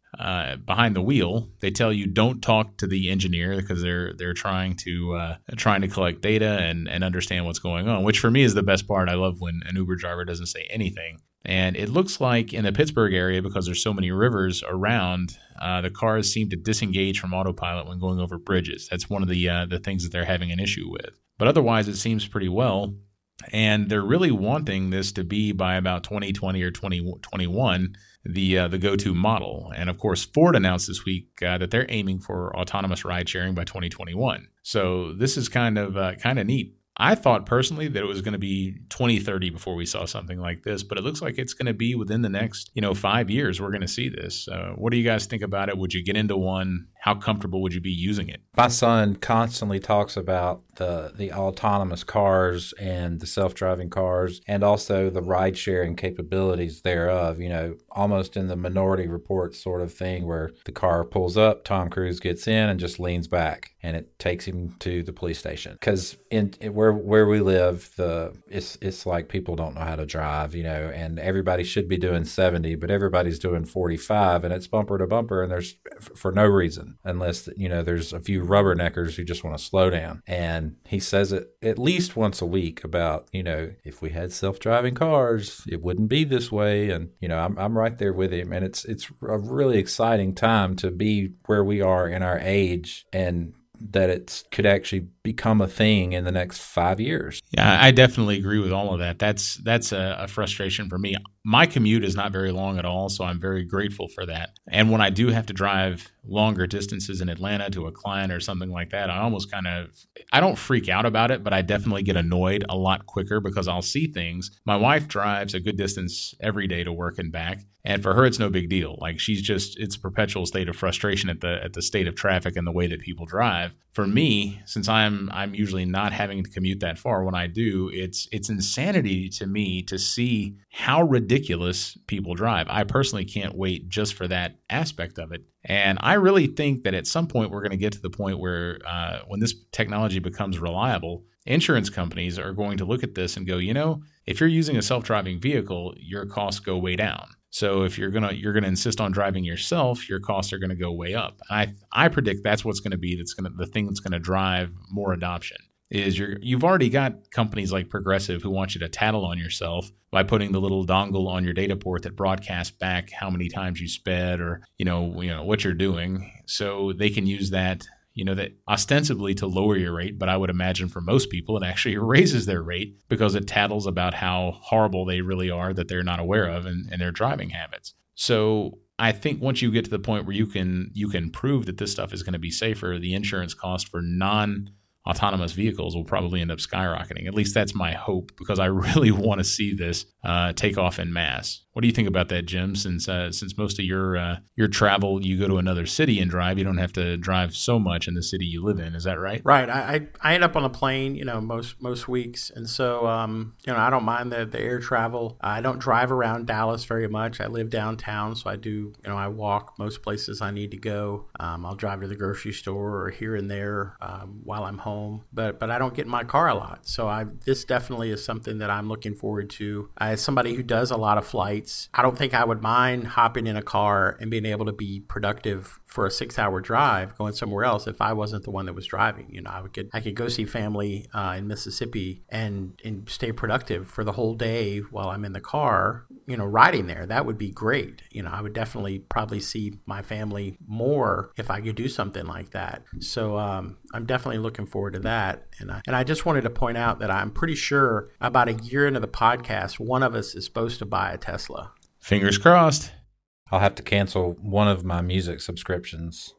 uh, behind the wheel, they tell you don't talk to the engineer because they're they're trying to uh, trying to collect data and, and understand what's going on, which for me is the best part. I love when an Uber driver doesn't say anything. And it looks like in the Pittsburgh area, because there's so many rivers around, uh, the cars seem to disengage from autopilot when going over bridges. That's one of the uh, the things that they're having an issue with. But otherwise, it seems pretty well. And they're really wanting this to be by about twenty twenty or twenty twenty-one, the uh, the go-to model. And of course, Ford announced this week uh, that they're aiming for autonomous ride sharing by twenty twenty-one. So this is kind of uh, kind of neat. I thought personally that it was going to be twenty thirty before we saw something like this, but it looks like it's going to be within the next, you know, five years. We're going to see this. Uh, what do you guys think about it? Would you get into one? How comfortable would you be using it? My son constantly talks about the the autonomous cars and the self-driving cars and also the ride-sharing capabilities thereof, you know, almost in the Minority Report sort of thing where the car pulls up, Tom Cruise gets in and just leans back and it takes him to the police station. Because in, in where where we live, the it's it's like people don't know how to drive, you know, and everybody should be doing seventy, but everybody's doing forty-five and it's bumper to bumper and there's for no reason. Unless, you know, there's a few rubberneckers who just want to slow down. And he says it at least once a week about, you know, if we had self-driving cars, it wouldn't be this way. And, you know, I'm I'm right there with him. And it's it's a really exciting time to be where we are in our age and that it could actually become a thing in the next five years. Yeah, I definitely agree with all of that. That's that's a, a frustration for me. My commute is not very long at all, so I'm very grateful for that. And when I do have to drive longer distances in Atlanta to a client or something like that, I almost kind of, I don't freak out about it, but I definitely get annoyed a lot quicker because I'll see things. My wife drives a good distance every day to work and back. And for her, it's no big deal. Like she's just, it's a perpetual state of frustration at the at the state of traffic and the way that people drive. For me, since I'm I'm usually not having to commute that far, when I do, it's it's insanity to me to see how ridiculous people drive. I personally can't wait just for that aspect of it. And I really think that at some point we're going to get to the point where uh, when this technology becomes reliable, insurance companies are going to look at this and go, you know, if you're using a self-driving vehicle, your costs go way down. So if you're gonna you're gonna insist on driving yourself, your costs are gonna go way up. I I predict that's what's gonna be that's gonna the thing that's gonna drive more adoption. Is you're you've already got companies like Progressive who want you to tattle on yourself by putting the little dongle on your data port that broadcasts back how many times you sped or you know you know what you're doing, so they can use that. You know, that ostensibly to lower your rate, but I would imagine for most people it actually raises their rate because it tattles about how horrible they really are that they're not aware of in, in their driving habits. So I think once you get to the point where you can you can prove that this stuff is going to be safer, the insurance cost for non autonomous vehicles will probably end up skyrocketing. At least that's my hope, because I really want to see this uh, take off en masse. What do you think about that, Jim? Since uh, since most of your uh, your travel, you go to another city and drive, you don't have to drive so much in the city you live in. Is that right? Right. I I, I end up on a plane, you know, most most weeks, and so um, you know, I don't mind the the air travel. I don't drive around Dallas very much. I live downtown, so I do, you know, I walk most places I need to go. Um, I'll drive to the grocery store or here and there um, while I'm home, but but I don't get in my car a lot. So I this definitely is something that I'm looking forward to. As somebody who does a lot of flights, I don't think I would mind hopping in a car and being able to be productive for a six-hour drive going somewhere else if I wasn't the one that was driving. You know, I would get I could go see family uh, in Mississippi and and stay productive for the whole day while I'm in the car, you know, riding there. That would be great. You know, I would definitely probably see my family more if I could do something like that. So um, I'm definitely looking forward to that. And I, and I just wanted to point out that I'm pretty sure about a year into the podcast, one of us is supposed to buy a Tesla. Fingers crossed. I'll have to cancel one of my music subscriptions.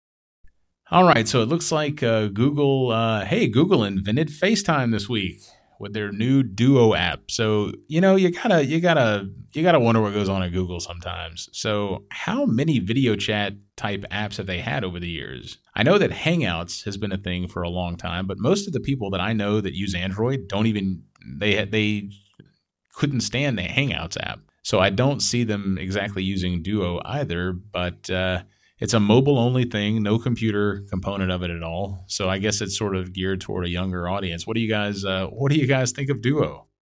All right, so it looks like uh, Google, uh, hey, Google invented FaceTime this week with their new Duo app. So, you know, you gotta, you gotta, you gotta wonder what goes on at Google sometimes. So how many video chat type apps have they had over the years? I know that Hangouts has been a thing for a long time, but most of the people that I know that use Android don't even, they they couldn't stand the Hangouts app. So I don't see them exactly using Duo either, but uh, it's a mobile-only thing, no computer component of it at all. So I guess it's sort of geared toward a younger audience. What do you guys uh, What do you guys think of Duo?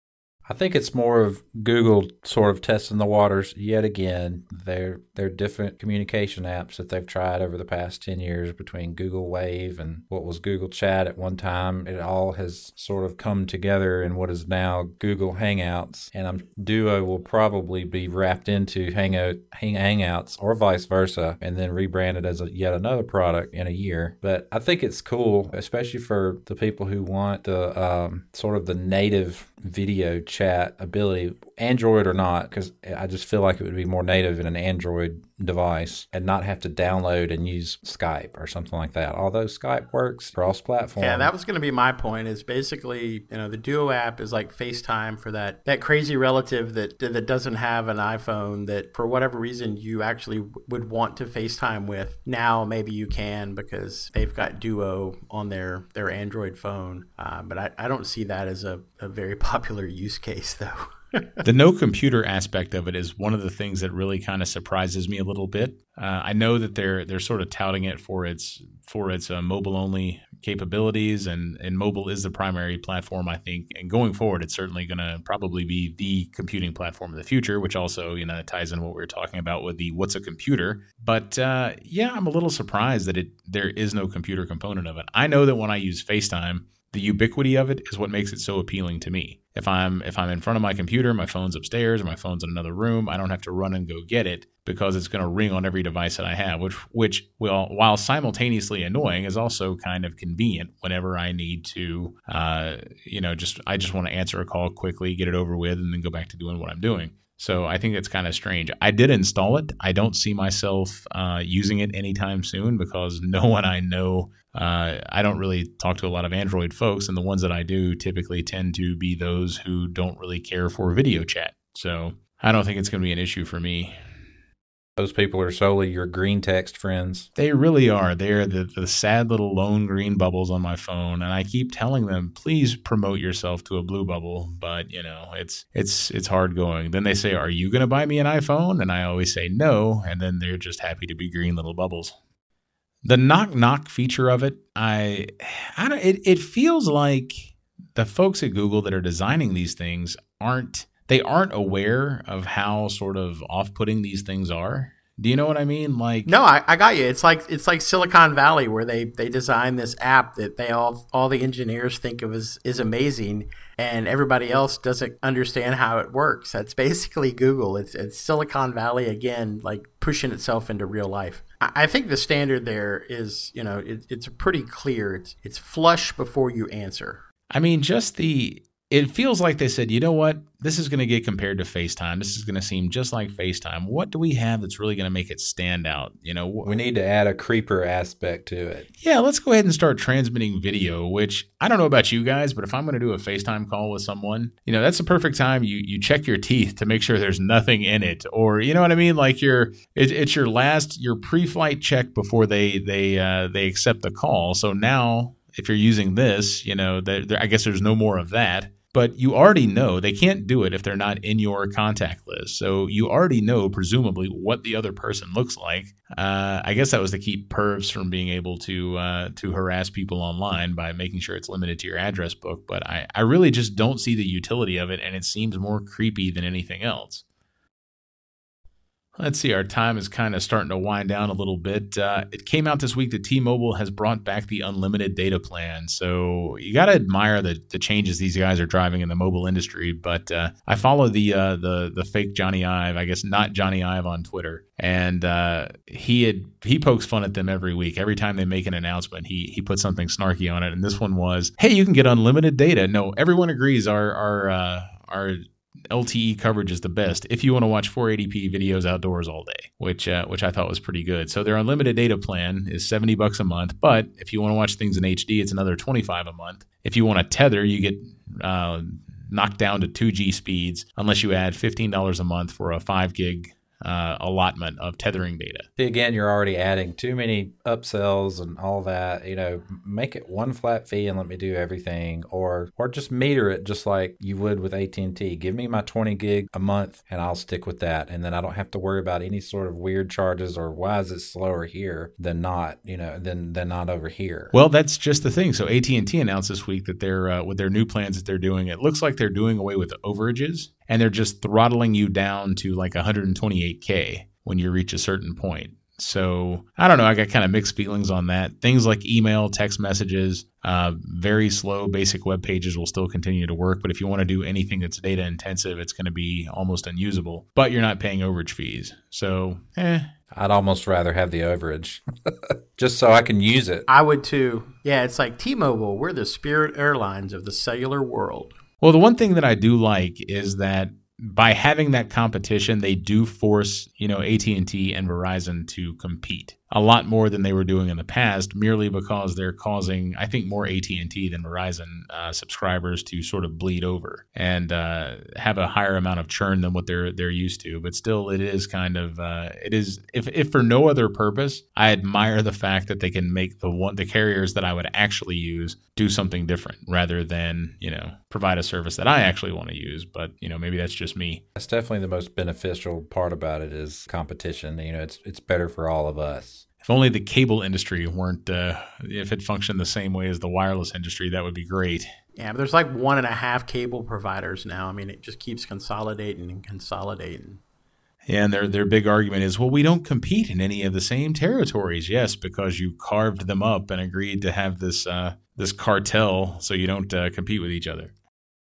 I think it's more of Google sort of testing the waters yet again. They're, they're different communication apps that they've tried over the past ten years between Google Wave and what was Google Chat at one time. It all has sort of come together in what is now Google Hangouts. And I'm, Duo will probably be wrapped into Hangout, Hang, Hangouts or vice versa and then rebranded as a, yet another product in a year. But I think it's cool, especially for the people who want the um, sort of the native video chat ability, Android or not, because I just feel like it would be more native in an Android device and not have to download and use Skype or something like that. Although Skype works cross-platform. Yeah, that was going to be my point. Is basically, you know, the Duo app is like FaceTime for that that crazy relative that that doesn't have an iPhone that for whatever reason you actually would want to FaceTime with. Now maybe you can because they've got Duo on their their Android phone. Uh, but I, I don't see that as a, a very popular use case though. The no computer aspect of it is one of the things that really kind of surprises me a little bit. Uh, I know that they're they're sort of touting it for its for its uh, mobile only capabilities, and, and mobile is the primary platform, I think. And going forward, it's certainly going to probably be the computing platform of the future, which also, you know, ties in what we were talking about with the what's a computer. But uh, yeah, I'm a little surprised that it there is no computer component of it. I know that when I use FaceTime, the ubiquity of it is what makes it so appealing to me. If I'm if I'm in front of my computer, my phone's upstairs or my phone's in another room, I don't have to run and go get it because it's going to ring on every device that I have, which which will, while simultaneously annoying, is also kind of convenient whenever I need to, uh, you know, just I just want to answer a call quickly, get it over with, and then go back to doing what I'm doing. So I think that's kind of strange. I did install it. I don't see myself uh, using it anytime soon because no one I know, uh, I don't really talk to a lot of Android folks, and the ones that I do typically tend to be those who don't really care for video chat. So I don't think it's going to be an issue for me. Those people are solely your green text friends. They really are. They're the, the sad little lone green bubbles on my phone. And I keep telling them, please promote yourself to a blue bubble. But, you know, it's it's it's hard going. Then they say, are you going to buy me an iPhone? And I always say no. And then they're just happy to be green little bubbles. The knock knock feature of it, I, I don't, it, it feels like the folks at Google that are designing these things aren't, they aren't aware of how sort of off-putting these things are. Do you know what I mean? Like, no, I, I got you. It's like it's like Silicon Valley, where they, they design this app that they all all the engineers think of as is amazing, and everybody else doesn't understand how it works. That's basically Google. It's it's Silicon Valley again, like pushing itself into real life. I, I think the standard there is, you know, it, it's pretty clear. It's it's flush before you answer. I mean, just the. It feels like they said, you know what, this is going to get compared to FaceTime. This is going to seem just like FaceTime. What do we have that's really going to make it stand out? You know, we need to add a creeper aspect to it. Yeah, let's go ahead and start transmitting video, which I don't know about you guys, but if I'm going to do a FaceTime call with someone, you know, that's the perfect time you you check your teeth to make sure there's nothing in it, or you know what I mean? Like your it, it's your last your pre-flight check before they they uh, they accept the call. So now if you're using this, you know, there, there, I guess there's no more of that. But you already know they can't do it if they're not in your contact list. So you already know, presumably, what the other person looks like. Uh, I guess that was to keep pervs from being able to uh, to harass people online by making sure it's limited to your address book. But I, I really just don't see the utility of it, and it seems more creepy than anything else. Let's see, our time is kind of starting to wind down a little bit. Uh, it came out this week that T-Mobile has brought back the unlimited data plan. So you got to admire the, the changes these guys are driving in the mobile industry. But uh, I follow the uh, the the fake Johnny Ive, I guess not Johnny Ive on Twitter. And uh, he had he pokes fun at them every week. Every time they make an announcement, he he puts something snarky on it. And this one was, hey, you can get unlimited data. No, everyone agrees our, our, uh, our L T E coverage is the best if you want to watch four eighty p videos outdoors all day, which uh, which I thought was pretty good. So their unlimited data plan is seventy bucks a month, but if you want to watch things in H D, it's another twenty-five a month. If you want to tether, you get uh, knocked down to two G speeds unless you add fifteen dollars a month for a five gig uh, allotment of tethering data. Again, you're already adding too many upsells and all that. You know, make it one flat fee and let me do everything, or or just meter it just like you would with A T and T. Give me my twenty gig a month and I'll stick with that, and then I don't have to worry about any sort of weird charges or why is it slower here than not, you know, than than not over here. Well, that's just the thing. So A T and T announced this week that they're uh, with their new plans that they're doing, it looks like they're doing away with the overages, and they're just throttling you down to like one hundred twenty-eight K when you reach a certain point. So I don't know. I got kind of mixed feelings on that. Things like email, text messages, uh, very slow basic web pages will still continue to work. But if you want to do anything that's data intensive, it's going to be almost unusable. But you're not paying overage fees. So, eh. I'd almost rather have the overage just so I can use it. I would too. Yeah, it's like T-Mobile. We're the Spirit Airlines of the cellular world. Well, the one thing that I do like is that by having that competition, they do force, you know, A T and T and Verizon to compete a lot more than they were doing in the past, merely because they're causing, I think, more A T and T than Verizon uh, subscribers to sort of bleed over and uh, have a higher amount of churn than what they're they're used to. But still, it is kind of uh, it is if if for no other purpose, I admire the fact that they can make the one the carriers that I would actually use do something different rather than, you know, provide a service that I actually want to use. But, you know, maybe that's just me. That's definitely the most beneficial part about it is competition. You know, it's it's better for all of us. If only the cable industry weren't, uh, if it functioned the same way as the wireless industry, that would be great. Yeah, but there's like one and a half cable providers now. I mean, it just keeps consolidating and consolidating. Yeah, and their their big argument is, well, we don't compete in any of the same territories. Yes, because you carved them up and agreed to have this uh, this cartel so you don't uh, compete with each other.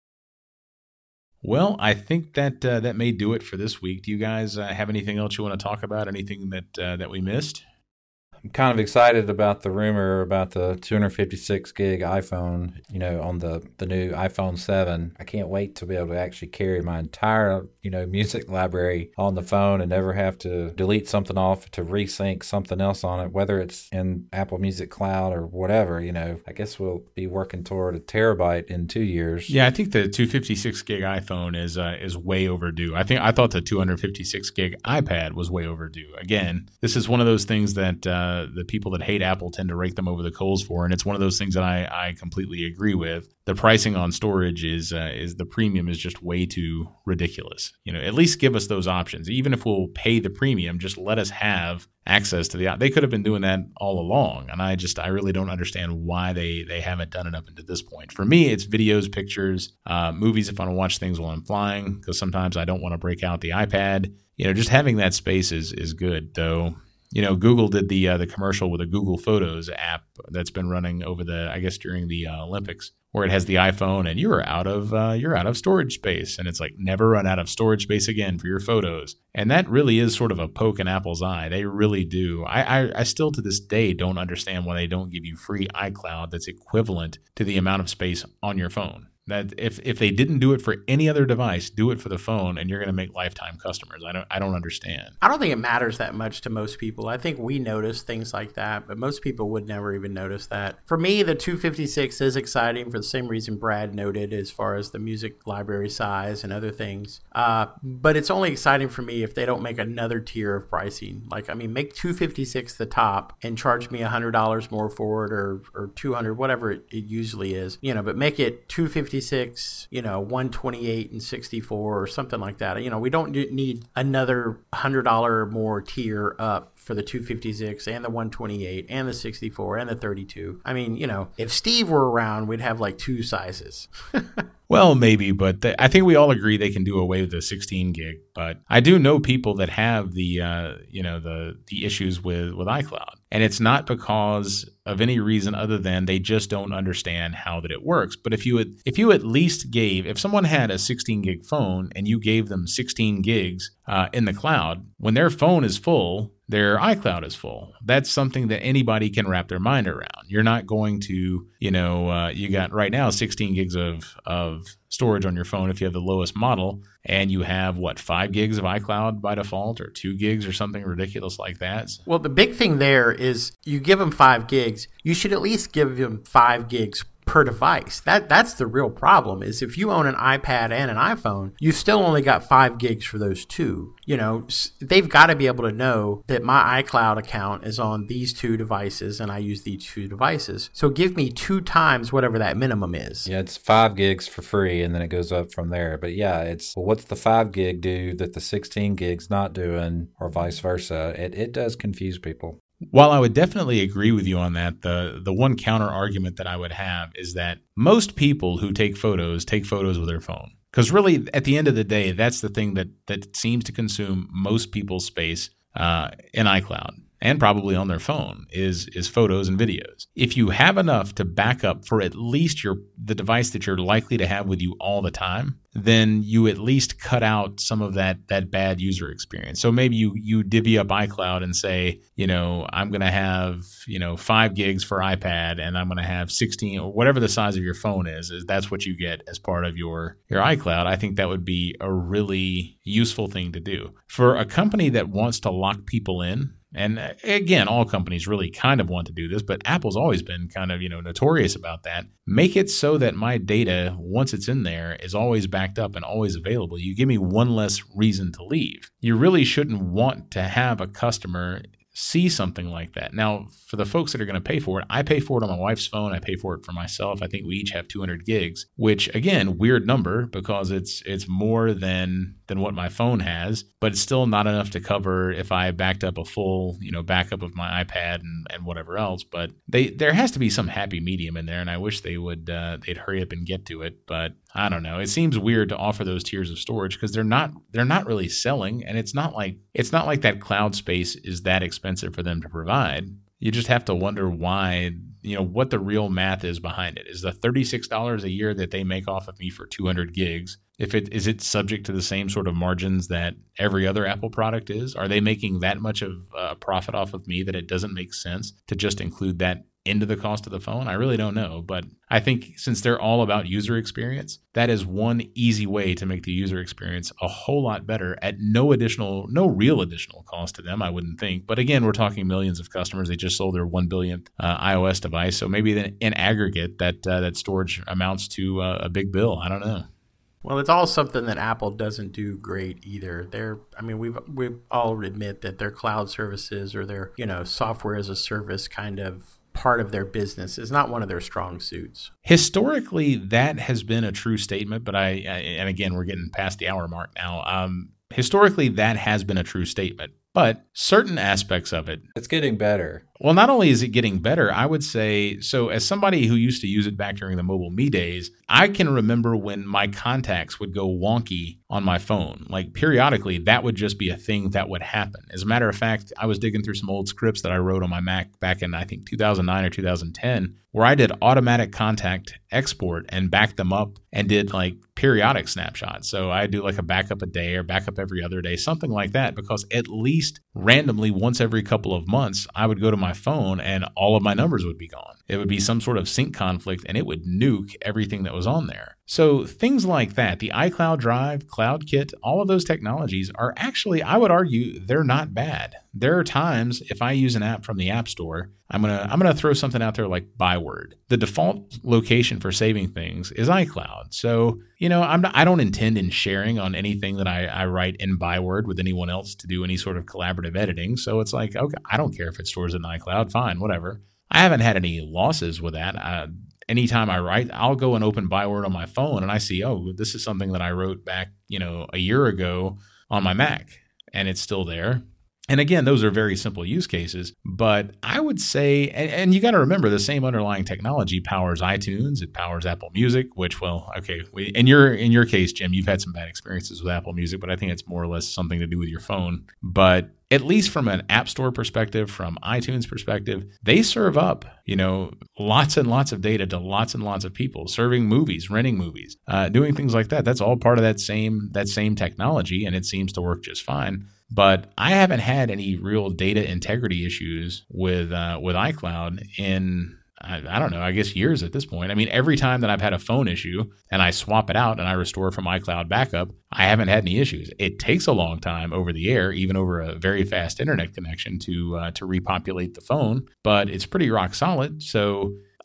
Well, I think that uh, that may do it for this week. Do you guys uh, have anything else you want to talk about? Anything that uh, that we missed? I'm kind of excited about the rumor about the two fifty-six gig iPhone, you know, on the, the new iPhone seven. I can't wait to be able to actually carry my entire, you know, music library on the phone and never have to delete something off to resync something else on it, whether it's in Apple Music Cloud or whatever, you know. I guess we'll be working toward a terabyte in two years. Yeah, I think the two fifty-six gig iPhone is uh, is way overdue. I think I thought the two fifty-six gig iPad was way overdue. Again, this is one of those things that uh, the people that hate Apple tend to rake them over the coals for, and it's one of those things that I, I completely agree with. The pricing on storage is uh, is the premium is just way too ridiculous. You know, at least give us those options. Even if we'll pay the premium, just let us have access to the. They could have been doing that all along, and I just I really don't understand why they they haven't done it up until this point. For me, it's videos, pictures, uh, movies. If I want to watch things while I'm flying, because sometimes I don't want to break out the iPad. You know, just having that space is is good, though. You know, Google did the uh, the commercial with a Google Photos app that's been running over the, I guess, during the uh, Olympics, where it has the iPhone and you're out of uh, you're out of storage space, and it's like never run out of storage space again for your photos. And that really is sort of a poke in Apple's eye. They really do. I, I I still to this day don't understand why they don't give you free iCloud that's equivalent to the amount of space on your phone. That if if they didn't do it for any other device, do it for the phone, and you're going to make lifetime customers. I don't I don't understand. I don't think it matters that much to most people. I think we notice things like that, but most people would never even notice that. For me, the two fifty-six is exciting for the same reason Brad noted, as far as the music library size and other things. Uh, but it's only exciting for me if they don't make another tier of pricing. Like, I mean, make two fifty-six the top and charge me one hundred dollars more for it, or or two hundred dollars, whatever it, it usually is. You know, but make it two fifty-six, you know, one twenty-eight and sixty-four or something like that. You know, we don't need another one hundred dollars more tier up for the two fifty-six and the one twenty-eight and the sixty-four and the thirty-two. I mean, you know, if Steve were around, we'd have like two sizes. Well, maybe, but th- I think we all agree they can do away with the sixteen gig. But I do know people that have the, uh, you know, the the issues with, with iCloud, and it's not because of any reason other than they just don't understand how that it works. But if you would, if you at least gave, if someone had a sixteen gig phone and you gave them sixteen gigs uh, in the cloud, when their phone is full, their iCloud is full. That's something that anybody can wrap their mind around. You're not going to, you know, uh, you got right now sixteen gigs of, of storage on your phone if you have the lowest model, and you have, what, five gigs of iCloud by default, or two gigs or something ridiculous like that. Well, the big thing there is you give them five gigs, you should at least give them five gigs per per device. That that's the real problem. Is if you own an iPad and an iPhone, you still only got five gigs for those two. You know, they've got to be able to know that my iCloud account is on these two devices and I use these two devices. So give me two times whatever that minimum is. Yeah, it's five gigs for free and then it goes up from there. But yeah, it's well, what's the five gig do that the sixteen gigs not doing, or vice versa? It it does confuse people. While I would definitely agree with you on that, the the one counter argument that I would have is that most people who take photos take photos with their phone. Because really, at the end of the day, that's the thing that, that seems to consume most people's space uh, in iCloud and probably on their phone is is photos and videos. If you have enough to back up for at least your the device that you're likely to have with you all the time, then you at least cut out some of that that bad user experience. So maybe you you divvy up iCloud and say, you know, I'm going to have, you know, five gigs for iPad and I'm going to have sixteen or whatever the size of your phone is, is that's what you get as part of your, your iCloud. I think that would be a really useful thing to do. For a company that wants to lock people in, and again, all companies really kind of want to do this, but Apple's always been kind of, you know, notorious about that. Make it so that my data, once it's in there, is always backed up and always available. You give me one less reason to leave. You really shouldn't want to have a customer see something like that. Now, for the folks that are going to pay for it, I pay for it on my wife's phone. I pay for it for myself. I think we each have two hundred gigs, which again, weird number because it's it's more than than what my phone has, but it's still not enough to cover if I backed up a full, you know, backup of my iPad and, and whatever else. But they there has to be some happy medium in there, and I wish they would uh, they'd hurry up and get to it. But I don't know. It seems weird to offer those tiers of storage because they're not they're not really selling, and it's not like it's not like that cloud space is that expensive for them to provide. You just have to wonder why, you know, what the real math is behind it. Is the thirty-six dollars a year that they make off of me for two hundred gigs, if it is it subject to the same sort of margins that every other Apple product is? Are they making that much of a profit off of me that it doesn't make sense to just include that into the cost of the phone? I really don't know. But I think since they're all about user experience, that is one easy way to make the user experience a whole lot better at no additional, no real additional cost to them, I wouldn't think. But again, we're talking millions of customers. They just sold their one billionth uh, iOS device. So maybe in aggregate, that uh, that storage amounts to uh, a big bill. I don't know. Well, it's all something that Apple doesn't do great either. They're, I mean, we've we all admit that their cloud services or their, you know, software as a service kind of part of their business is not one of their strong suits. Historically, that has been a true statement, but I, I and again, we're getting past the hour mark now. Um, historically, that has been a true statement, but certain aspects of it, it's getting better. Well, not only is it getting better, I would say, so as somebody who used to use it back during the Mobile Me days, I can remember when my contacts would go wonky on my phone. Like periodically, that would just be a thing that would happen. As a matter of fact, I was digging through some old scripts that I wrote on my Mac back in, I think, two thousand nine or two thousand ten, where I did automatic contact export and backed them up and did like periodic snapshots. So I do like a backup a day or backup every other day, something like that, because at least randomly once every couple of months, I would go to my phone and all of my numbers would be gone. It would be some sort of sync conflict and it would nuke everything that was on there. So things like that, the iCloud Drive, CloudKit, all of those technologies are actually, I would argue, they're not bad. There are times if I use an app from the App Store, I'm gonna I'm gonna throw something out there like Byword. The default location for saving things is iCloud. So you know I'm not, I don't intend in sharing on anything that I, I write in Byword with anyone else to do any sort of collaborative editing. So it's like, okay, I don't care if it stores in iCloud, fine, whatever. I haven't had any losses with that. Uh, anytime I write, I'll go and open Byword on my phone and I see, oh, this is something that I wrote back, you know, a year ago on my Mac, and it's still there. And again, those are very simple use cases, but I would say, and, and you got to remember the same underlying technology powers iTunes, it powers Apple Music, which, well, okay, we, in your in your case, Jim, you've had some bad experiences with Apple Music, but I think it's more or less something to do with your phone. But at least from an App Store perspective, from iTunes perspective, they serve up, you know, lots and lots of data to lots and lots of people, serving movies, renting movies, uh, doing things like that. That's all part of that same that same technology, and it seems to work just fine. But I haven't had any real data integrity issues with uh, with iCloud in, I, I don't know, I guess years at this point. I mean, every time that I've had a phone issue and I swap it out and I restore from iCloud backup, I haven't had any issues. It takes a long time over the air, even over a very fast internet connection to uh, to repopulate the phone, but it's pretty rock solid. So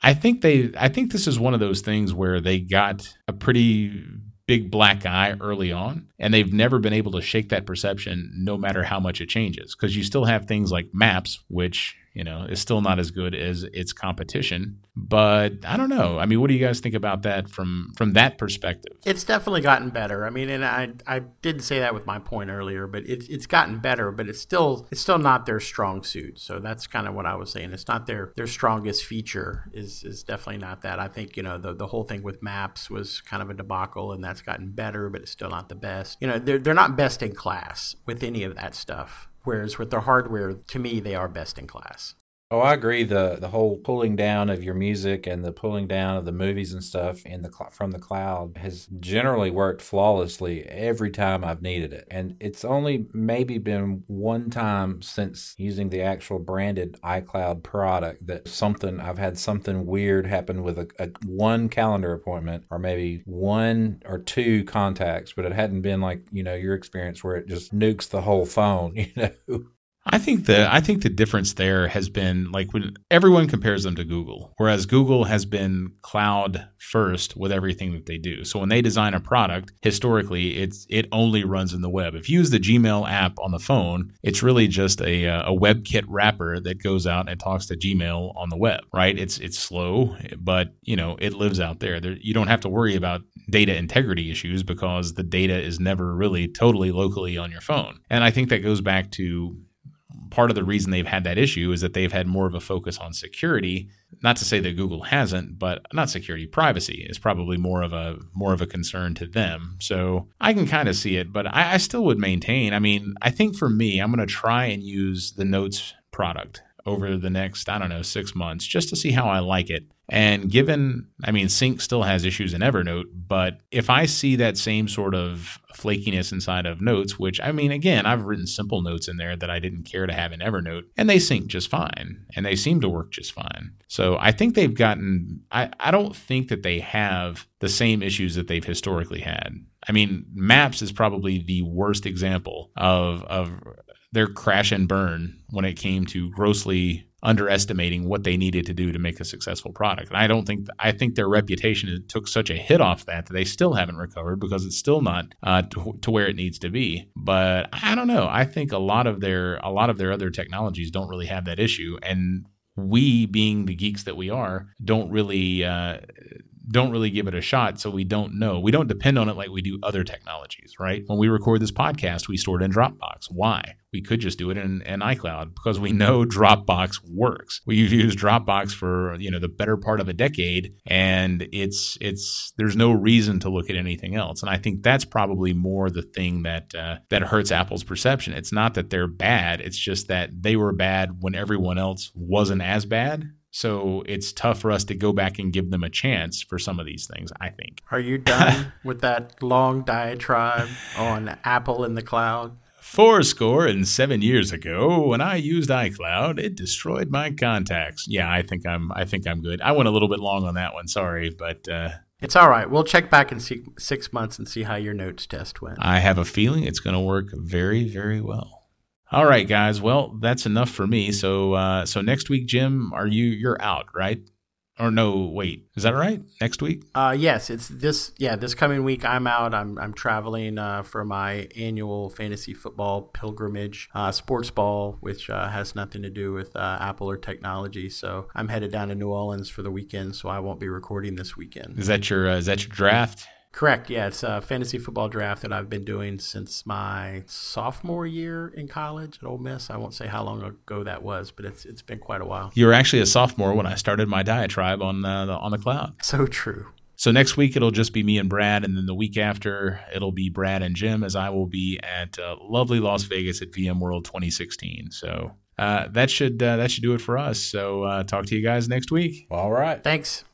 I think they, I think this is one of those things where they got a pretty big black eye early on, and they've never been able to shake that perception no matter how much it changes. Because you still have things like Maps, which, you know, is still not as good as its competition. But I don't know. I mean, what do you guys think about that from from that perspective? It's definitely gotten better. I mean, and I I did say that with my point earlier, but it's it's gotten better, but it's still it's still not their strong suit. So that's kind of what I was saying. It's not their their strongest feature. Is is definitely not that. I think, you know, the the whole thing with Maps was kind of a debacle, and that's gotten better, but it's still not the best. You know, they're they're not best in class with any of that stuff. Whereas with their hardware, to me, they are best in class. Oh, I agree. The the whole pulling down of your music and the pulling down of the movies and stuff in the cl- from the cloud has generally worked flawlessly every time I've needed it. And it's only maybe been one time since using the actual branded iCloud product that something I've had something weird happen with a, a one calendar appointment or maybe one or two contacts, but it hadn't been like, you know, your experience where it just nukes the whole phone, you know. I think the I think the difference there has been like when everyone compares them to Google, whereas Google has been cloud first with everything that they do. So when they design a product, historically, it's it only runs in the web. If you use the Gmail app on the phone, it's really just a a WebKit wrapper that goes out and talks to Gmail on the web, right? It's it's slow, but you know it lives out there. there you don't have to worry about data integrity issues because the data is never really totally locally on your phone. And I think that goes back to part of the reason they've had that issue is that they've had more of a focus on security. Not to say that Google hasn't, but not security. Privacy is probably more of a more of a concern to them. So I can kind of see it, but I, I still would maintain. I mean, I think for me, I'm going to try and use the Notes product over the next, I don't know, six months just to see how I like it. And given, I mean, Sync still has issues in Evernote, but if I see that same sort of flakiness inside of Notes, which, I mean, again, I've written simple notes in there that I didn't care to have in Evernote, and they sync just fine, and they seem to work just fine. So I think they've gotten, I, I don't think that they have the same issues that they've historically had. I mean, Maps is probably the worst example of of their crash and burn when it came to grossly underestimating what they needed to do to make a successful product. And I don't think, I think their reputation took such a hit off that that they still haven't recovered because it's still not uh, to, to where it needs to be. But I don't know. I think a lot of their, a lot of their other technologies don't really have that issue. And we, being the geeks that we are, don't really, uh, don't really give it a shot, so we don't know. We don't depend on it like we do other technologies, right? When we record this podcast, we store it in Dropbox. Why? We could just do it in, in iCloud because we know Dropbox works. We've used Dropbox for, you know, the better part of a decade, and it's it's there's no reason to look at anything else. And I think that's probably more the thing that uh, that hurts Apple's perception. It's not that they're bad; it's just that they were bad when everyone else wasn't as bad. So it's tough for us to go back and give them a chance for some of these things, I think. Are you done with that long diatribe on Apple in the cloud? Four score and seven years ago, when I used iCloud, it destroyed my contacts. Yeah, I think I'm. I think I'm good. I went a little bit long on that one. Sorry, but uh, it's all right. We'll check back in six months and see how your Notes test went. I have a feeling it's going to work very, very well. All right, guys. Well, that's enough for me. So, uh, so next week, Jim, are you you're out, right? Or no, wait, is that right? Next week? Uh, yes, it's this. Yeah, this coming week I'm out. I'm I'm traveling uh, for my annual fantasy football pilgrimage, uh, sports ball, which uh, has nothing to do with uh, Apple or technology. So I'm headed down to New Orleans for the weekend. So I won't be recording this weekend. Is that your uh, is that your draft? Correct. Yeah, it's a fantasy football draft that I've been doing since my sophomore year in college at Ole Miss. I won't say how long ago that was, but it's it's been quite a while. You were actually a sophomore when I started my diatribe on uh, the on the cloud. So true. So next week it'll just be me and Brad, and then the week after it'll be Brad and Jim, as I will be at uh, lovely Las Vegas at VMworld twenty sixteen. So uh, that should uh, that should do it for us. So uh, talk to you guys next week. All right. Thanks.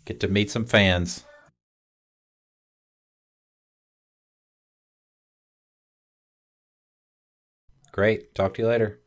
Get to meet some fans. Great. Talk to you later.